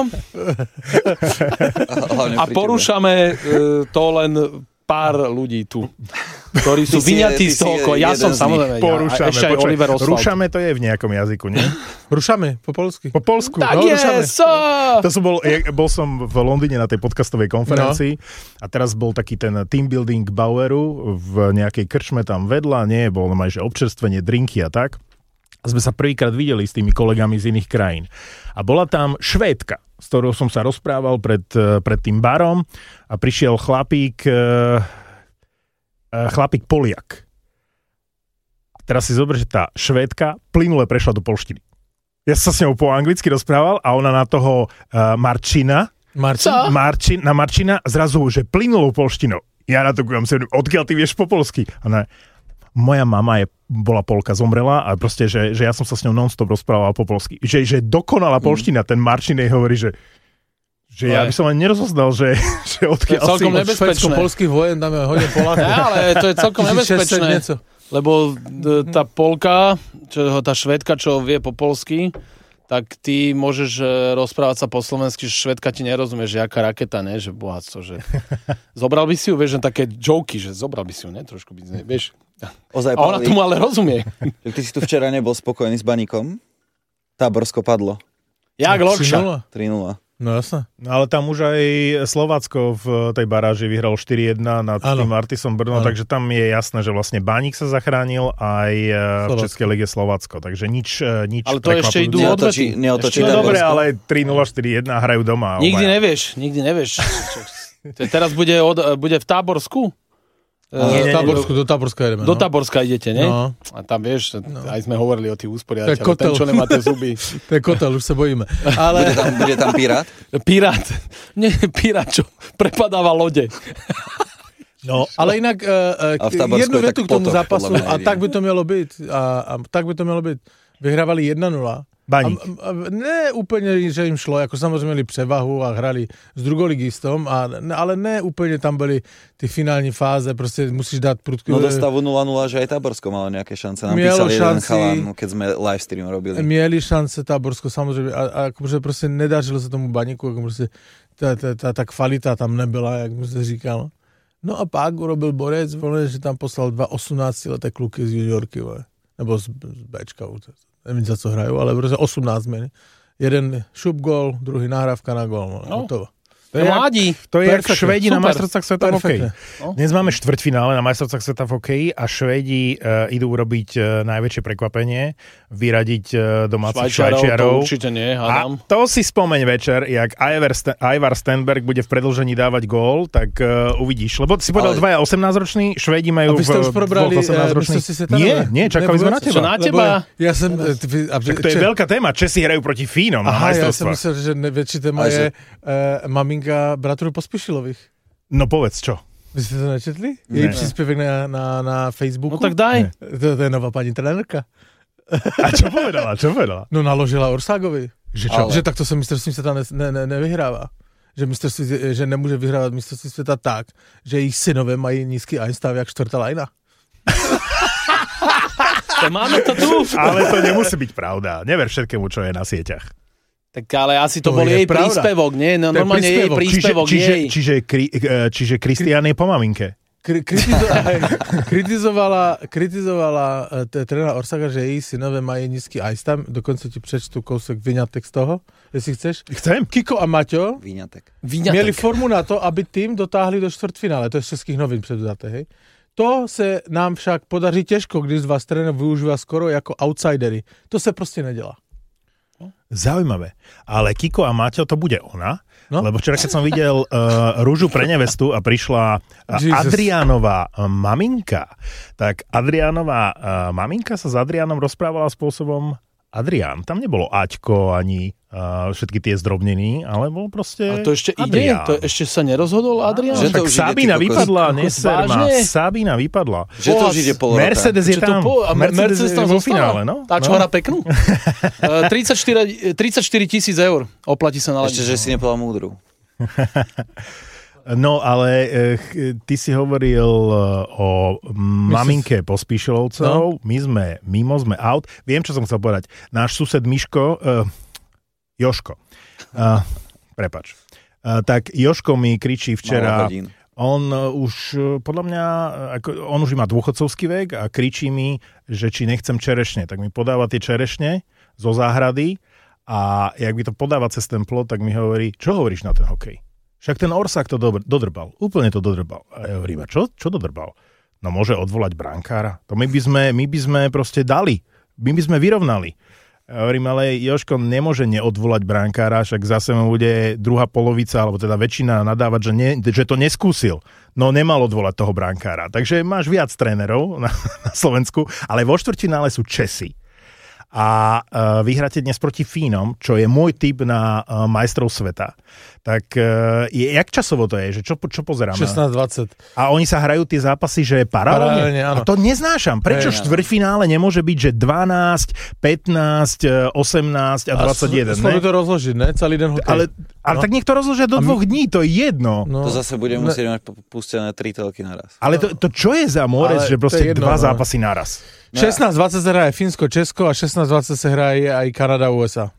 A porúšame to len pár ľudí tu, ktorí sú vyňatí z toho. Ja som samozrejme. Porúšame. Ešte aj Oliver Oswald. Rúšame to je v nejakom jazyku, nie? Rušame, po polsky. Po polsku. Tak To som bol som v Londýne na tej podcastovej konferencii a teraz bol taký ten team building Baueru v nejakej krčme tam vedľa, nie? Bolo aj, že občerstvenie, drinky a tak. A sme sa prvýkrát videli s tými kolegami z iných krajín. A bola tam Švédka, s ktorou som sa rozprával pred tým barom a prišiel chlapík Poliak. Teraz si zober, že tá Švédka plynule prešla do polštiny. Ja sa s ňou po anglicky rozprával a ona na toho Marčina zrazu, že plynulou polštinou. Ja na to kúvam si, odkiaľ ty vieš po polsky? A moja mama bola Polka, zomrela a proste, že ja som sa s ňou non-stop rozprával po polsky. Že dokonalá polština, ten Marčin jej hovorí, že ja by som ani nerozoznal, že odkiaľ si... Celkom nebezpečné. Švédsko-polských vojen dáme hodne Polákov. Ale to je celkom nebezpečné. Lebo tá Polka, tá Švédka, čo vie po polsky, tak ty môžeš rozprávať sa po slovensky, že Švédka ti nerozumie, že jaká raketa, ne? Že bohatstvo, že... Zobral by si ju, vieš, také joky, že zobral by si ju, ne? Trošku by, vieš... Ozaj, a ona tomu ale rozumie. Ty si tu včera nebol spokojný s Baníkom? Táborsko padlo. Jak Lokša. 3-0. No jasné. No, ale tam už aj Slovácko v tej baráži vyhral 4-1 nad tým Artisom Brno, takže tam je jasné, že vlastne Baník sa zachránil aj v Českej lige Slovácko, takže nič ale to ešte idú odvety. Neotočí. No dobre, ale 3-0, 4-1 hrajú doma. Nikdy nevieš. Teraz bude v Táborsku? Nie, do Táborska ideme. Do Táborska idete, ne? No. A tam vieš, aj sme hovorili o tých usporiadateľoch. Ten, čo nemá tie zuby. To je kotel, už sa bojíme. Ale... Bude tam pirát? Pirát. Nie, pirát, čo prepadáva lode. No, ale inak jednu vetu k tomu zápasu a tak by to malo byť. A tak by to malo byť. Vyhrávali 1-0. Baník. Ne úplne, že im šlo, ako samozrejme mali prevahu a hrali s drugoligistom, ale ne úplne tam boli tie finálne fáze, proste musíš dať prudky. No do stavu 0-0, že aj Táborsko malo nejaké šance. Nám písali jeden chalan, keď sme live stream robili. Mieli šance Táborsko, samozrejme, a akože proste nedařilo sa tomu Baníku, ako proste tá kvalita tam nebyla, jak sa říkal. No a pak urobil Borec, že tam poslal 2 18-leté kluky z juniorky, nebo z Bčka, neviem, za co hrajú, ale 18 mene. Jeden šup gól, druhý nahrávka na gól. Hotovo. To je jak Švédi na majstrovstvách sveta v hokeji. Dnes máme štvrťfinále na majstrovstvách sveta v hokeji a Švédi idú urobiť najväčšie prekvapenie, vyradiť domácich Švajčiarov. To určite nie, hádam. A to si spomeň večer, jak Ivar Stenberg bude v predĺžení dávať gól, tak uvidíš. Lebo si povedal 2 18-roční, Švédi majú v 18-ročných. Nie, čakali sme na teba. Čo na teba? To je veľká téma. Česi hrajú proti Fínom na majstrovstvách. Ja som myslel, že väčší téma je maminka bratru Pospišilových. No povedz, čo? Vy ste to nečetli? Jej príspevek na Facebooku? No tak daj. To je nová pani trenérka. A čo povedala? No naložila Orságovi. Že čo? Že takto se mistrovství světa nevyhrává. Že nemůže vyhrávat mistrovství světa tak, že jejich synové mají nízký Einstein jak čtvrtá lajna. To máme to tu. Ale to nemusí byť pravda. Never všetkému, čo je na sieťach. Tak ale asi to bol jej príspevok, nie? No, normálne jej príspevok. Čiže Kristián je po maminke. Kritizovala trenéra Orsaga, že její synové mají nízký Einstein. Dokonce ti přečtu kousek vyňatek z toho, jestli chceš. Chcem. Kiko a Maťo Vyňatek. měli formu na to, aby tým dotáhli do čtvrtfinále. To je z Českých novin předudaté, hej. To se nám však podaří těžko, když vás trenér využívá skoro jako outsidery. To se prostě nedělá. Zaujímavé. Ale Kiko a Maťo, to bude ona? No? Lebo včera, keď som videl Rúžu pre nevestu a prišla Adriánová maminka, tak Adriánová maminka sa s Adriánom rozprávala spôsobom Adrián. Tam nebolo Aťko ani všetky tie zdrobnení, ale bol proste a to ešte Adrián. ide? To ešte sa nerozhodol Adrián? Že to Sabina vypadla, neserma. Sabina vypadla. Že to už ide pol roka. Mercedes je tam. Mercedes tam vo zostala? finále, no. Tá, čo hrá peknú. 34 000 eur oplatí sa na Ešte, že si nepovedal múdru. No, ale ty si hovoril o maminke Pospíšilovcov, my sme mimo, sme out. Viem, čo som chcel povedať. Náš sused Miško, Joško, prepáč. Tak Joško mi kričí včera, on už, podľa mňa, on už má dôchodcovský vek a kričí mi, že či nechcem čerešne. Tak mi podáva tie čerešne zo záhrady a jak by to podáva cez ten plot, tak mi hovorí, čo hovoríš na ten hokej? Však ten Orsák to dodrbal. Úplne to dodrbal. A ja hovorím, čo dodrbal? No môže odvolať brankára. To my by sme proste dali. My by sme vyrovnali. Ja hovorím, ale Jožko nemôže neodvolať brankára, však zase mu bude druhá polovica, alebo teda väčšina nadávať, že to neskúsil. No nemal odvolať toho brankára. Takže máš viac trénerov na Slovensku, ale vo štvrťfinále sú Česi. A vyhráte dnes proti Fínom, čo je môj tip na majstrov sveta. Tak jak časovo to je? Že čo pozeráme? 16-20. A oni sa hrajú tie zápasy, že paralelne? Áno. A to neznášam. Prečo štvrťfinále nemôže byť, že 12, 15, 18 a 21? Skôr to rozložiť, ne? Celý den hokej. Ale tak nech to rozložia do 2 dní, to je jedno. No. To zase budeme musieť mať pustené 3 telky naraz. Ale to čo je za morec, že proste 2 zápasy naraz? 16-20 sa hraje Fínsko-Česko a 16-20 sa hraje aj Kanada-USA.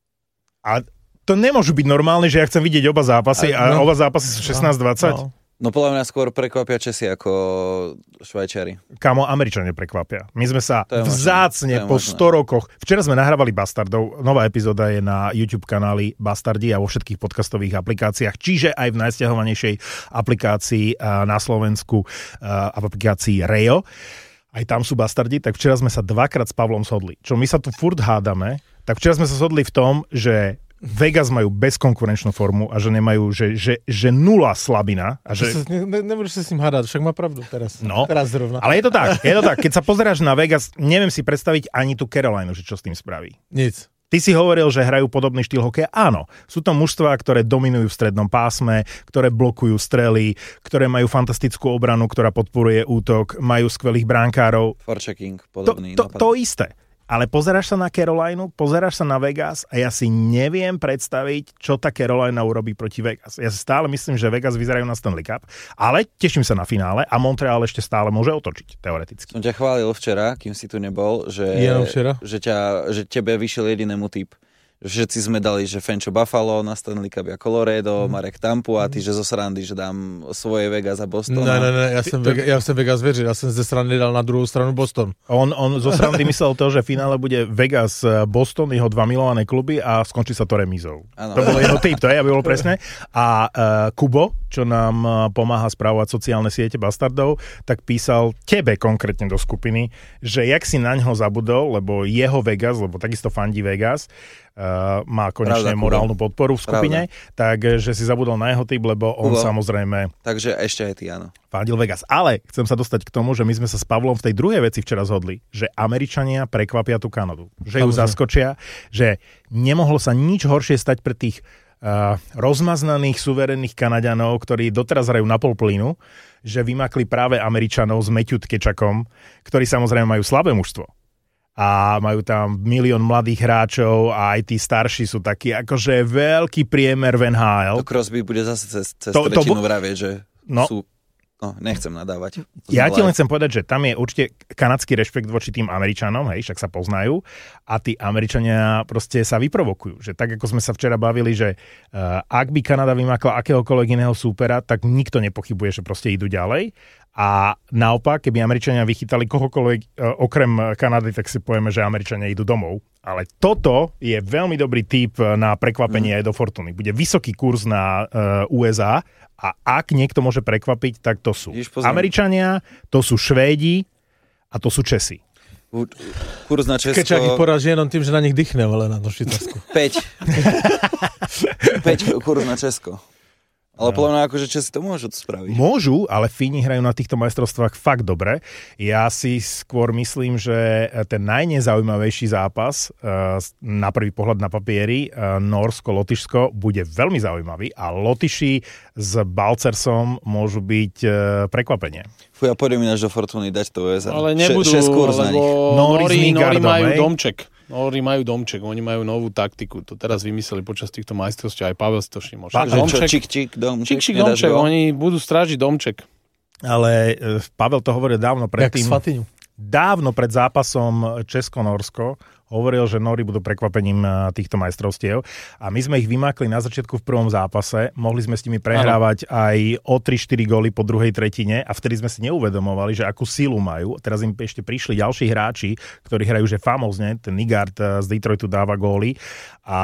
A to nemôžu byť normálne, že ja chcem vidieť oba zápasy a oba zápasy sú 16-20? No podľa mňa skôr prekvapia Česi ako Švajčiari. Kamo, Američania prekvapia. My sme sa vzácne po 100 rokoch... Včera sme nahrávali Bastardov. Nová epizóda je na YouTube kanáli Bastardi a vo všetkých podcastových aplikáciách, čiže aj v najsťahovanejšej aplikácii na Slovensku, aplikácii Rejo. Aj tam sú Bastardi, tak včera sme sa 2-krát s Pavlom shodli. Čo my sa tu furt hádame, tak včera sme sa shodli v tom, že Vegas majú bezkonkurenčnú formu a že nemajú, že nula slabina. A že... Nebudeš sa s ním hádať, však má pravdu teraz. No, teraz zrovna. Ale je to tak. Keď sa pozeráš na Vegas, neviem si predstaviť ani tú Carolinu, že čo s tým spraví. Nic. Ty si hovoril, že hrajú podobný štýl hokeja. Áno, sú to mužstvá, ktoré dominujú v strednom pásme, ktoré blokujú strely, ktoré majú fantastickú obranu, ktorá podporuje útok, majú skvelých brankárov. Forechecking, podobný. To isté. Ale pozeráš sa na Carolinu, pozeráš sa na Vegas a ja si neviem predstaviť, čo tá Carolina urobí proti Vegas. Ja si stále myslím, že Vegas vyzerajú na Stanley Cup, ale teším sa na finále a Montreal ešte stále môže otočiť, teoreticky. Som ťa chválil včera, kým si tu nebol, že tebe vyšiel jedinému typ. Všetci sme dali, že Fenčo Buffalo na Stanley Cup a Colorado, Marek Tampu a ty, že zo srandy, že dám svoje Vegas a Boston. Ne, ja som Vegas veril, ja som ze strany dal na druhú stranu Boston. On zo srandy myslel to, že v finále bude Vegas Boston, jeho 2 milované kluby a skončí sa to remízou. To bol jeho typ, to je, aby bolo presne. A Kubo, čo nám pomáha správovať sociálne siete Bastardov, tak písal tebe konkrétne do skupiny, že jak si na ňo zabudol, lebo jeho Vegas, lebo takisto fandí Vegas, má konečne morálnu podporu v skupine, takže si zabudol na jeho typ, lebo on samozrejme... Takže ešte aj ty, áno. Fandil Vegas. Ale chcem sa dostať k tomu, že my sme sa s Pavlom v tej druhej veci včera zhodli, že Američania prekvapia tú Kanadu. Že ju zaskočia, že nemohlo sa nič horšie stať pre tých rozmaznaných, suverénnych Kanaďanov, ktorí doteraz hrajú na pol plynu, že vymakli práve Američanov s Matthew Tkečakom, ktorí samozrejme majú slabé mužstvo. a majú tam milión mladých hráčov a aj tí starší sú takí akože veľký priemer v NHL. To Crosby bude zase cez tretinu vravieť, že sú... No, nechcem nadávať. Ja ti len chcem povedať, že tam je určite kanadský rešpekt voči tým Američanom, hej, však sa poznajú a tí Američania proste sa vyprovokujú. Že tak, ako sme sa včera bavili, že ak by Kanada vymakla akéhokoľvek iného súpera, tak nikto nepochybuje, že proste idú ďalej. A naopak, keby Američania vychytali kohokoľvek okrem Kanady, tak si povieme, že Američania idú domov. Ale toto je veľmi dobrý tip na prekvapenie aj do Fortuny. Bude vysoký kurz na USA a ak niekto môže prekvapiť, tak to sú Američania, to sú Švédi a to sú Česi. Kurz na Česko... Kečak ich poraží jenom tým, že na nich dychne, ale na to Švýcarsku. 5 kurz na Česko. Ale podľa mňa akože Česi to môžu spraviť. Môžu, ale Fíni hrajú na týchto majstrovstvách fakt dobre. Ja si skôr myslím, že ten najnezaujímavejší zápas na prvý pohľad na papieri Norsko-Lotyšsko bude veľmi zaujímavý a Lotyši s Balcersom môžu byť prekvapenie. Ja pôjdem ináč do Fortuny dať to USA. Ale nebudú, lebo Nóri majú domček. Nóri majú domček, oni majú novú taktiku. To teraz vymysleli počas týchto majstrovstiev, aj Pavel si to všimol. Čik, domček, oni budú strážiť domček. Ale Pavel to hovoril dávno predtým. Jak Svatyňu. Dávno pred zápasom Česko-Norsko hovoril, že Nóri budú prekvapením týchto majstrovstiev a my sme ich vymákli na začiatku v prvom zápase, mohli sme s nimi prehrávať aj o 3-4 góly po druhej tretine a vtedy sme si neuvedomovali, že akú sílu majú. Teraz im ešte prišli ďalší hráči, ktorí hrajú že famózne, ten Nygaard z Detroitu dáva góly a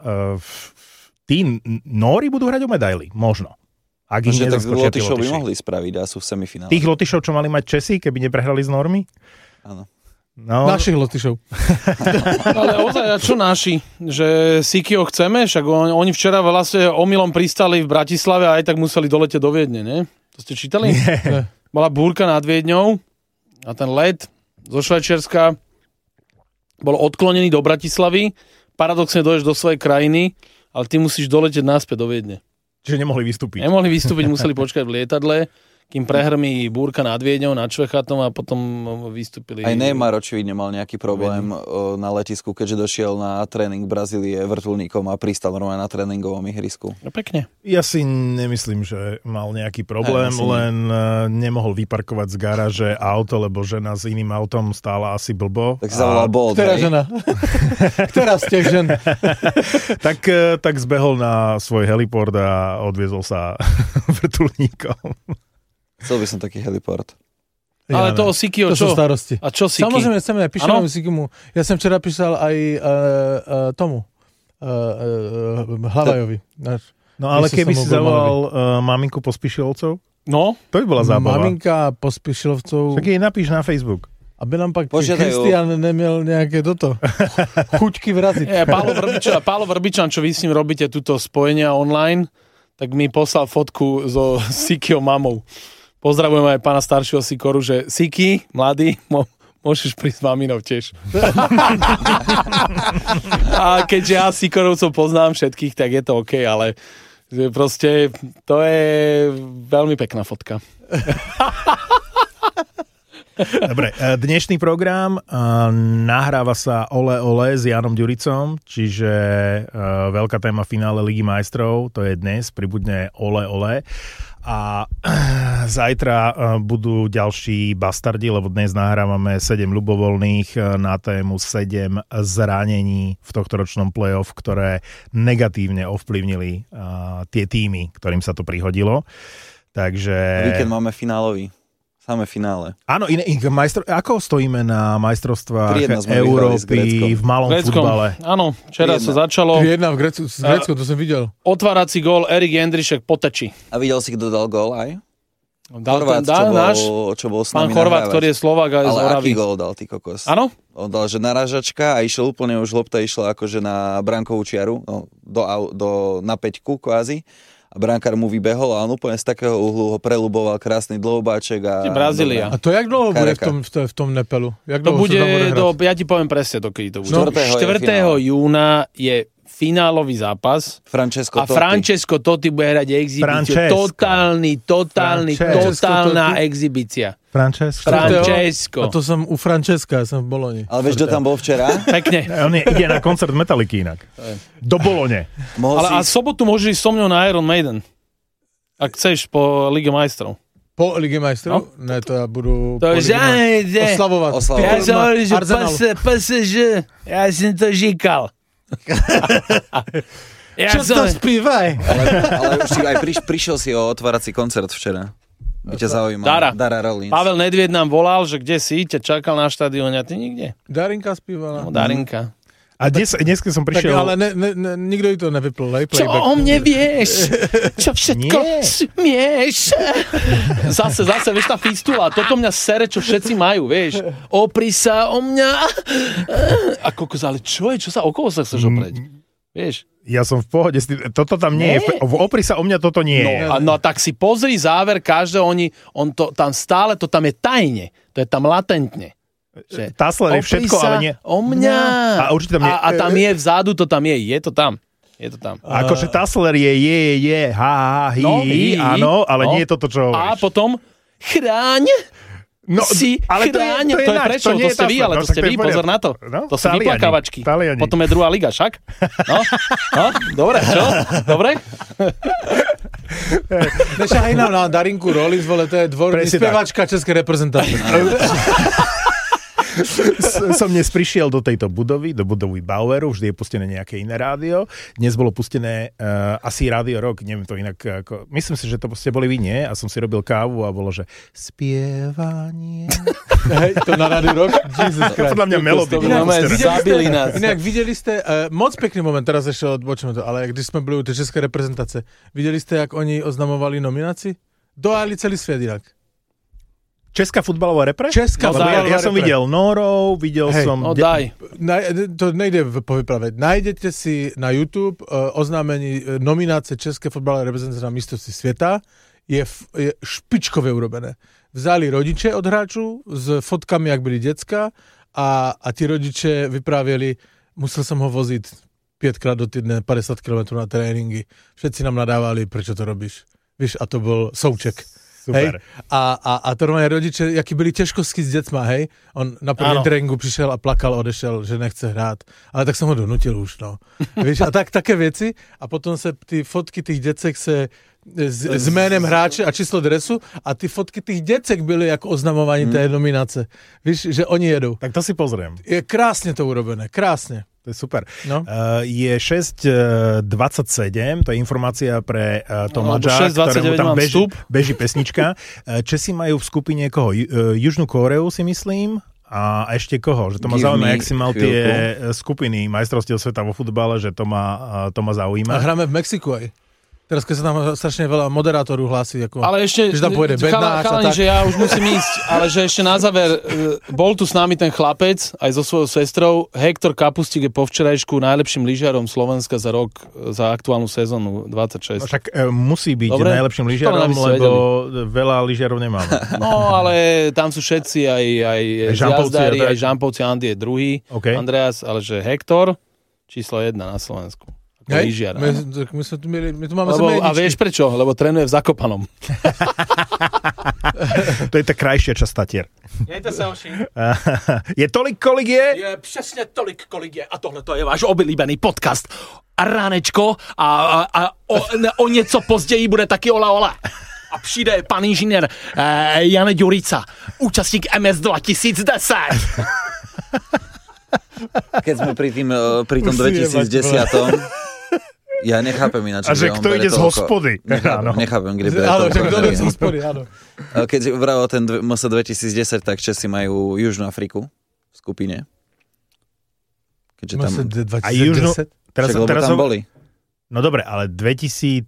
tí Nóri budú hrať o medaily, možno. Ak ich nezaskočia tí Lotyšov by mohli spraviť a sú v semifinále. Tých Lotyšov, čo mali mať Česi, keby neprehrali s Normmi? Áno. No. Našich Lotyšov. Ale ozaj, a čo naši? Že Sikio chceme? Však oni včera vlastne omylom pristali v Bratislave a aj tak museli doletieť do Viedne, ne? To ste čítali? Nie. Bola búrka nad Viedňou a ten let zo Švajčiarska bol odklonený do Bratislavy. Paradoxne dojdeš do svojej krajiny, ale ty musíš doletieť naspäť do Viedne. Čiže nemohli vystúpiť. Museli počkať v lietadle, kým prehrmí búrka nad Viedňou, nad Švechatom a potom vystúpili. Aj Neymar očividne mal nejaký problém na letisku, keďže došiel na tréning Brazílie vrtuľníkom a pristal normálne na tréningovom ihrisku. No pekne. Ja si nemyslím, že mal nejaký problém, len nemohol vyparkovať z garáže auto, lebo žena s iným autom stála asi blbo. Tak sa volal Bolt. Ktorá žena? Ktorá z tých žen? tak zbehol na svoj heliport a odviezol sa vrtuľníkom. Chcel by som taký heliport. Ale to o Sikio, čo? To sú starosti. A čo Siki? Samozrejme, píšem Sikimu. Ja som včera písal aj tomu. Hlavajovi. No ale keby si zavolal maminku Pospišilovcov? No? To by bola zábava. Maminka Pospišilovcov. Tak jej napíš na Facebook. Aby nám pak Kristián nemiel nejaké chuťky vraziť. Pálo Vrbičan, čo vy s ním robíte túto spojenia online, tak mi poslal fotku so Sikio mamou. Pozdravujem aj pána staršieho Sikoru, že Siki, mladý, môžeš prísť s maminou tiež. A keďže ja Sikorovcov poznám všetkých, tak je to OK, ale proste to je veľmi pekná fotka. Dobre, dnešný program nahráva sa Ole Ole s Jánom Ďuricom, čiže veľká téma finále Ligy majstrov, to je dnes, pribudne Ole Ole. A zajtra budú ďalší bastardi, lebo dnes nahrávame 7 ľubovoľných na tému 7 zranení v tohtoročnom play-off, ktoré negatívne ovplyvnili tie týmy, ktorým sa to prihodilo. Takže... Víkend máme finálový. Samé finále. Áno, ako stojíme na majstrovstvách Európy v malom futbale? Áno, včera sa začalo. 3-1 v Grécku, to som videl. Otvárací gól Erik Jendrišek po teči. A videl si, kto dal gól aj? Chorvát, čo bol s nami pán Chorvát, ktorý je Slovák aj z Oravy. Ale aký gól dal, ty kokos? Áno? On dal, že narážačka a išiel úplne, už lopta išla akože na bránkovú čiaru, na peťku kvázi. A brankár mu vybehol a on úplne z takého uhlu ho preľuboval krásny dlhobáček. Brazília. A to jak dlho bude v tom Nepelu? To bude, ja ti poviem presne, dokedy to bude. 4. júna je finálový zápas Francesco Totti bude hrať exhibíciu. Totálna exhibícia. Francesco. A to som u Francesca, ja som v Boloni. Ale vieš, kto tam bol včera? Pekne. On ide na koncert Metalliky inak. Do Bolone. A sobotu môžeš ísť so mňou na Iron Maiden. Ak chceš, po Lige majstrov. Po Lige majstrov? No. Ne, to ja budú oslavovať. Ja som hovoril, že PSG. Ja som to žíkal. Čo to spívaj? Ale už si aj prišiel si o otvárací koncert včera. By ťa zaujímal. Dara Rollins. Pavel Nedvied nám volal, že kde si, ťa čakal na štadióne a ty nikde. Darinka spívala. No, Darinka. A dnes keď som prišiel... Tak, ale nikto to nevyplul. Čo o mne vieš? Čo všetko smieš? Zase, vieš, tá fistula. Toto mňa sere, čo všetci majú, vieš. Opri sa o mňa. A kokos, ale čo je? Čo sa, o koho sa chceš oprieť? Vieš? Ja som v pohode. Toto tam nie je. Opri sa o mňa, toto nie je. No tak si pozri záver každého. On to tam stále, to tam je tajne. To je tam latentne. Tassler je všetko, ale nie. O mňa. A určite tam nie. A tam je vzadu, to tam je. Je to tam. Akože Tassler je, áno, ale nie je toto, čo hovoríš. A potom chráň. Ale chráň. To je prečo? To ste vy, ale to ste vy, pozor na to. To sú vyplakavačky. Potom je druhá liga, však? No, dobre, čo? Dobre? Nešahaj nám na Darinku Rollins, vole, to je spievačka českej reprezentácie. Som dnes prišiel do tejto budovy, do budovy Baueru, vždy je pustené nejaké iné rádio. Dnes bolo pustené asi Rádio Rock, neviem to inak ako... Myslím si, že to ste boli vy, nie? A som si robil kávu a bolo, že spievanie. Hej, to na Rádio Rock? Jesus Christ. Podľa mňa melódy. Inak videli ste, moc pekný moment, teraz ešte odbočíme to, ale když sme boli u tej českej reprezentace, videli ste, jak oni oznamovali nominácii? Dojali celý svet inak. Česká futbalová repre? Ja som videl Norov, som... daj. To nejde povypravať. Nájdete si na YouTube oznámení nominácie České futbalové reprezentácie na mistrovství sveta. Je špičkové urobené. Vzali rodiče od hráčů s fotkami, jak byli decka a tí rodiče vyprávěli, musel som ho voziť 5-krát do týdne 50 km na tréninky. Všetci nám nadávali, prečo to robíš. Víš, a to bol Souček. Super. Hej? A to normálne rodiče, jaký byli ťažkosti s decma, hej? On na prvním tréninku prišiel a plakal, odešel, že nechce hrát. Ale tak som ho donutil už, no. Víš, a také veci. A potom sa tí fotky tých decek se s jménem hráče a číslo dresu a ty fotky tých decek byly jako oznamování té nominace. Víš, že oni jedou. Tak to si pozriem. Je krásne to urobené, krásne. To je super. No. Je 6.27, to je informácia pre Tomáča, ktorému tam beží pesnička. Česi majú v skupine koho? Južnú Kóreu, si myslím. A ešte koho? Že to ma zaujíma, jak si mal tie skupiny majstrovstiev sveta vo futbale, že to ma zaujíma. A hráme v Mexiku aj. Teraz, keď sa tam strašne veľa moderátorov hlási, ako, ale ešte, že tam pôjde Bednář a tak. Že ja už musím ísť, ale že ešte na záver, bol tu s nami ten chlapec, aj so svojou sestrou, Hektor Kapustík je po včerajšku najlepším lyžiarom Slovenska za rok, za aktuálnu sezónu 26. No však musí byť najlepším lyžiarom, lebo veľa lyžiarov nemáme. No, ale tam sú všetci, aj jazdári, aj Žampovci, Andy je druhý, Andreas, ale že Hektor, číslo 1 na Slovensku. Lyžiar, my tu máme a vieš prečo? Lebo trénuje v Zakopanom. To je tá krajšia časť Tatier. Jejte sa, oši. Je tolik, kolik je? Je přesně tolik, kolik je. A tohle to je váš oblíbený podcast. Ránečko a o něco později bude taky Ola. A přijde pan inženýr Jan Ďurica, účastník MS 2010. Keď sme pri tom 2010. Ja nechápem ináč. A že kto ide z hospody. Nechápem, kde áno, že kto ide z hospody, áno. Keď vral ten MS 2010, tak Česi majú Južnú Afriku v skupine. Keďže tam... A Južnú... Teraz tam boli. No dobre, ale 2000...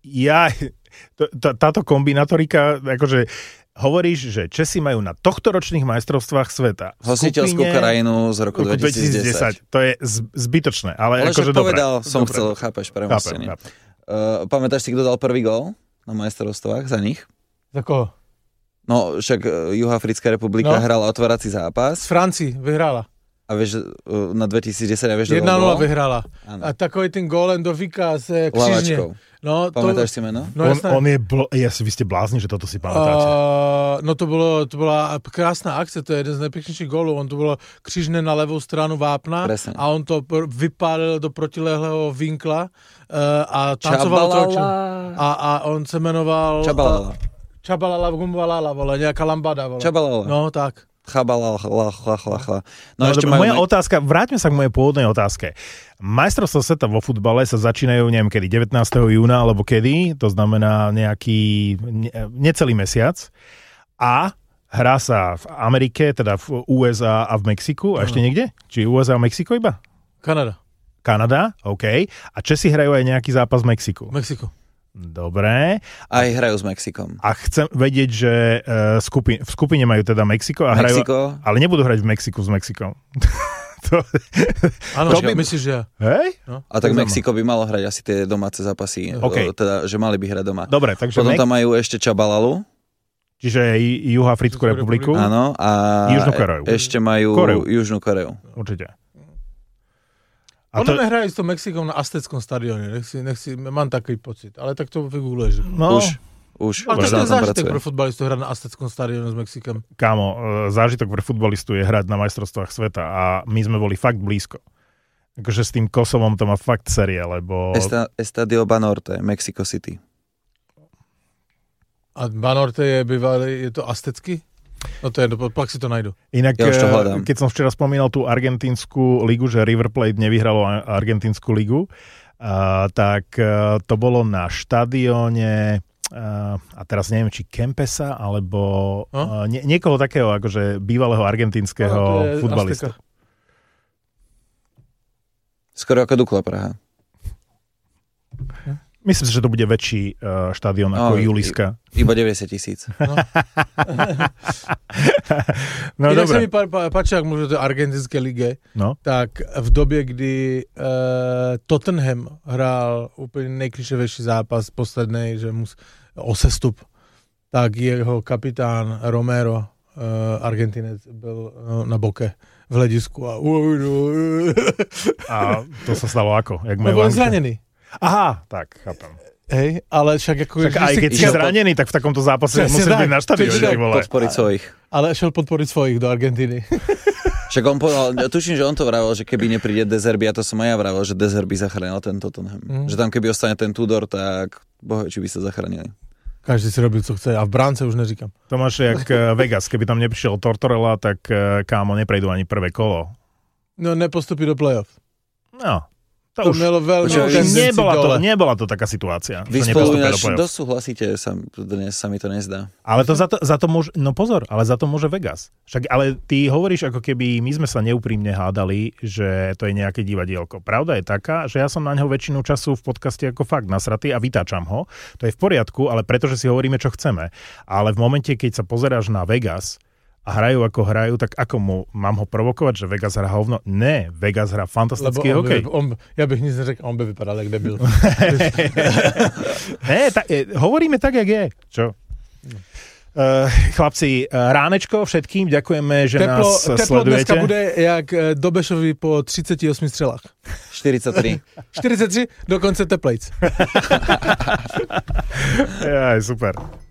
Táto kombinatorika, akože... Hovoríš, že Česi majú na tohtoročných majstrovstvách sveta hostiteľskú krajinu z roku 2010. To je zbytočné, ale akože dobré. Povedal, som chcel, chápeš, premostenie. Pamätáš si, kto dal prvý gól na majstrovstvách za nich? Za koho? No, však Juhoafrická republika hrala otvárací zápas. Z Francii vyhrala. A vieš, na 2010 a vieš, 1-0 vyhrala. Ano. A takový ten gólen do Vika se křížně. No, pamätáš si meno? No, vy ste blázni, že toto si pamätáte. No to byla krásná akce, to je jeden z nejpěknějších gólů. On to bylo křížné na levou stranu vápna. Presne. A on to vypálil do protilehlého vinkla a tancoval to. A on se jmenoval... Čabalala, vole, nejaká lambada, vole. Čabalala. No, tak. Chabalala. No, ešte moja otázka, vráťme sa k mojej pôvodnej otázke. Majstrovstvá sveta vo futbale sa začínajú, neviem kedy, 19. júna, alebo kedy, to znamená nejaký necelý mesiac. A hrá sa v Amerike, teda v USA a v Mexiku, a ešte niekde? Či USA a Mexiko iba? Kanada, OK. A Česi hrajú aj nejaký zápas v Mexiku? Mexiku. Dobre. Aj hrajú s Mexikom. A chcem vedieť, že v skupine majú teda Mexiko a hrajú, ale nebudú hrať v Mexiku s Mexikom. Áno, myslíš, že ja. Hej? No. A tak Mexiko by malo hrať asi tie domáce zápasy, teda, že mali by hrať doma. Dobre, takže potom tam majú ešte Čabalalu. Čiže Juhoafrickú republiku. Áno. A Južnú Koreu. Ešte majú Južnú Koreu. Určite. Podľa mňa hrajú s tom Mexikom na Azteckom stadióne. Mám taký pocit. Ale tak to vygoogleš. No. Už. Ale to je zážitek pre futbalistu hrať na Azteckom stadióne s Mexikom. Kámo, zážitok pre futbalistu je hrať na majstrovstvách sveta a my sme boli fakt blízko. Akože s tým Kosovom to má fakt série, lebo... Estadio Banorte, Mexico City. A Banorte je to aztecký? No to je, pak si to najdu. Inak, keď som včera spomínal tú argentínsku ligu, že River Plate nevyhralo argentínsku ligu, tak to bolo na štadióne a teraz neviem, či Kempesa, alebo niekoho takého, akože bývalého argentínskeho futbalistu. Skoro ako Dukla Praha. Myslím si, že to bude väčší štadión ako Juliska. Iba 90,000. No dobre. Sa mi páči, ak môžu to argentinské lige, tak v době, kdy Tottenham hrál úplne nejklíčovější zápas poslednej, že o sestup, tak jeho kapitán Romero, Argentinec, byl na boke v hledisku a to sa stalo ako? Jak bol zranený. Aha, tak, chápem. Hej, ale však ako... aj keď si zranený, tak v takomto zápase musíš byť na štadióne. Podporiť svojich. Ale šiel podporiť svojich do Argentíny. Však on povedal, tuším, že on to vravel, že keby nepríde De Zerbi, a to som aj ja vravel, že De Zerbi zachránil ten Tottenham. Že tam keby ostane ten Tudor, tak bohe, či by sa zachránili. Každý si robil, co chce. A v bránce už neříkam. To máš jak Vegas. Keby tam neprišiel Tortorella, tak kámo, neprejdú ani prvé kolo. No, nepostupí do play-off. No. To už nebola to taká situácia. Vy spolu dosť súhlasíte, dnes sa mi to nezdá. Ale to za to môže, no pozor, ale za to môže Vegas. Však, ale ty hovoríš, ako keby my sme sa neúprimne hádali, že to je nejaké divadielko. Pravda je taká, že ja som na ňo väčšinu času v podcaste ako fakt nasratý a vytáčam ho. To je v poriadku, ale pretože si hovoríme, čo chceme. Ale v momente, keď sa pozeráš na Vegas a hrajú ako hrajú, tak ako mám ho provokovať, že Vegas hrá hovno? Ne, Vegas hrá fantastický hokej. Ja bych nic neřekl, on by vypadal jak debil. Hovoríme tak, jak je. Čo? Chlapci, ránečko všetkým, ďakujeme, že nás sledujete. Teplo dneska bude jak Dobešovi po 38 střelách. 43. 43, dokonce teplejc. Super.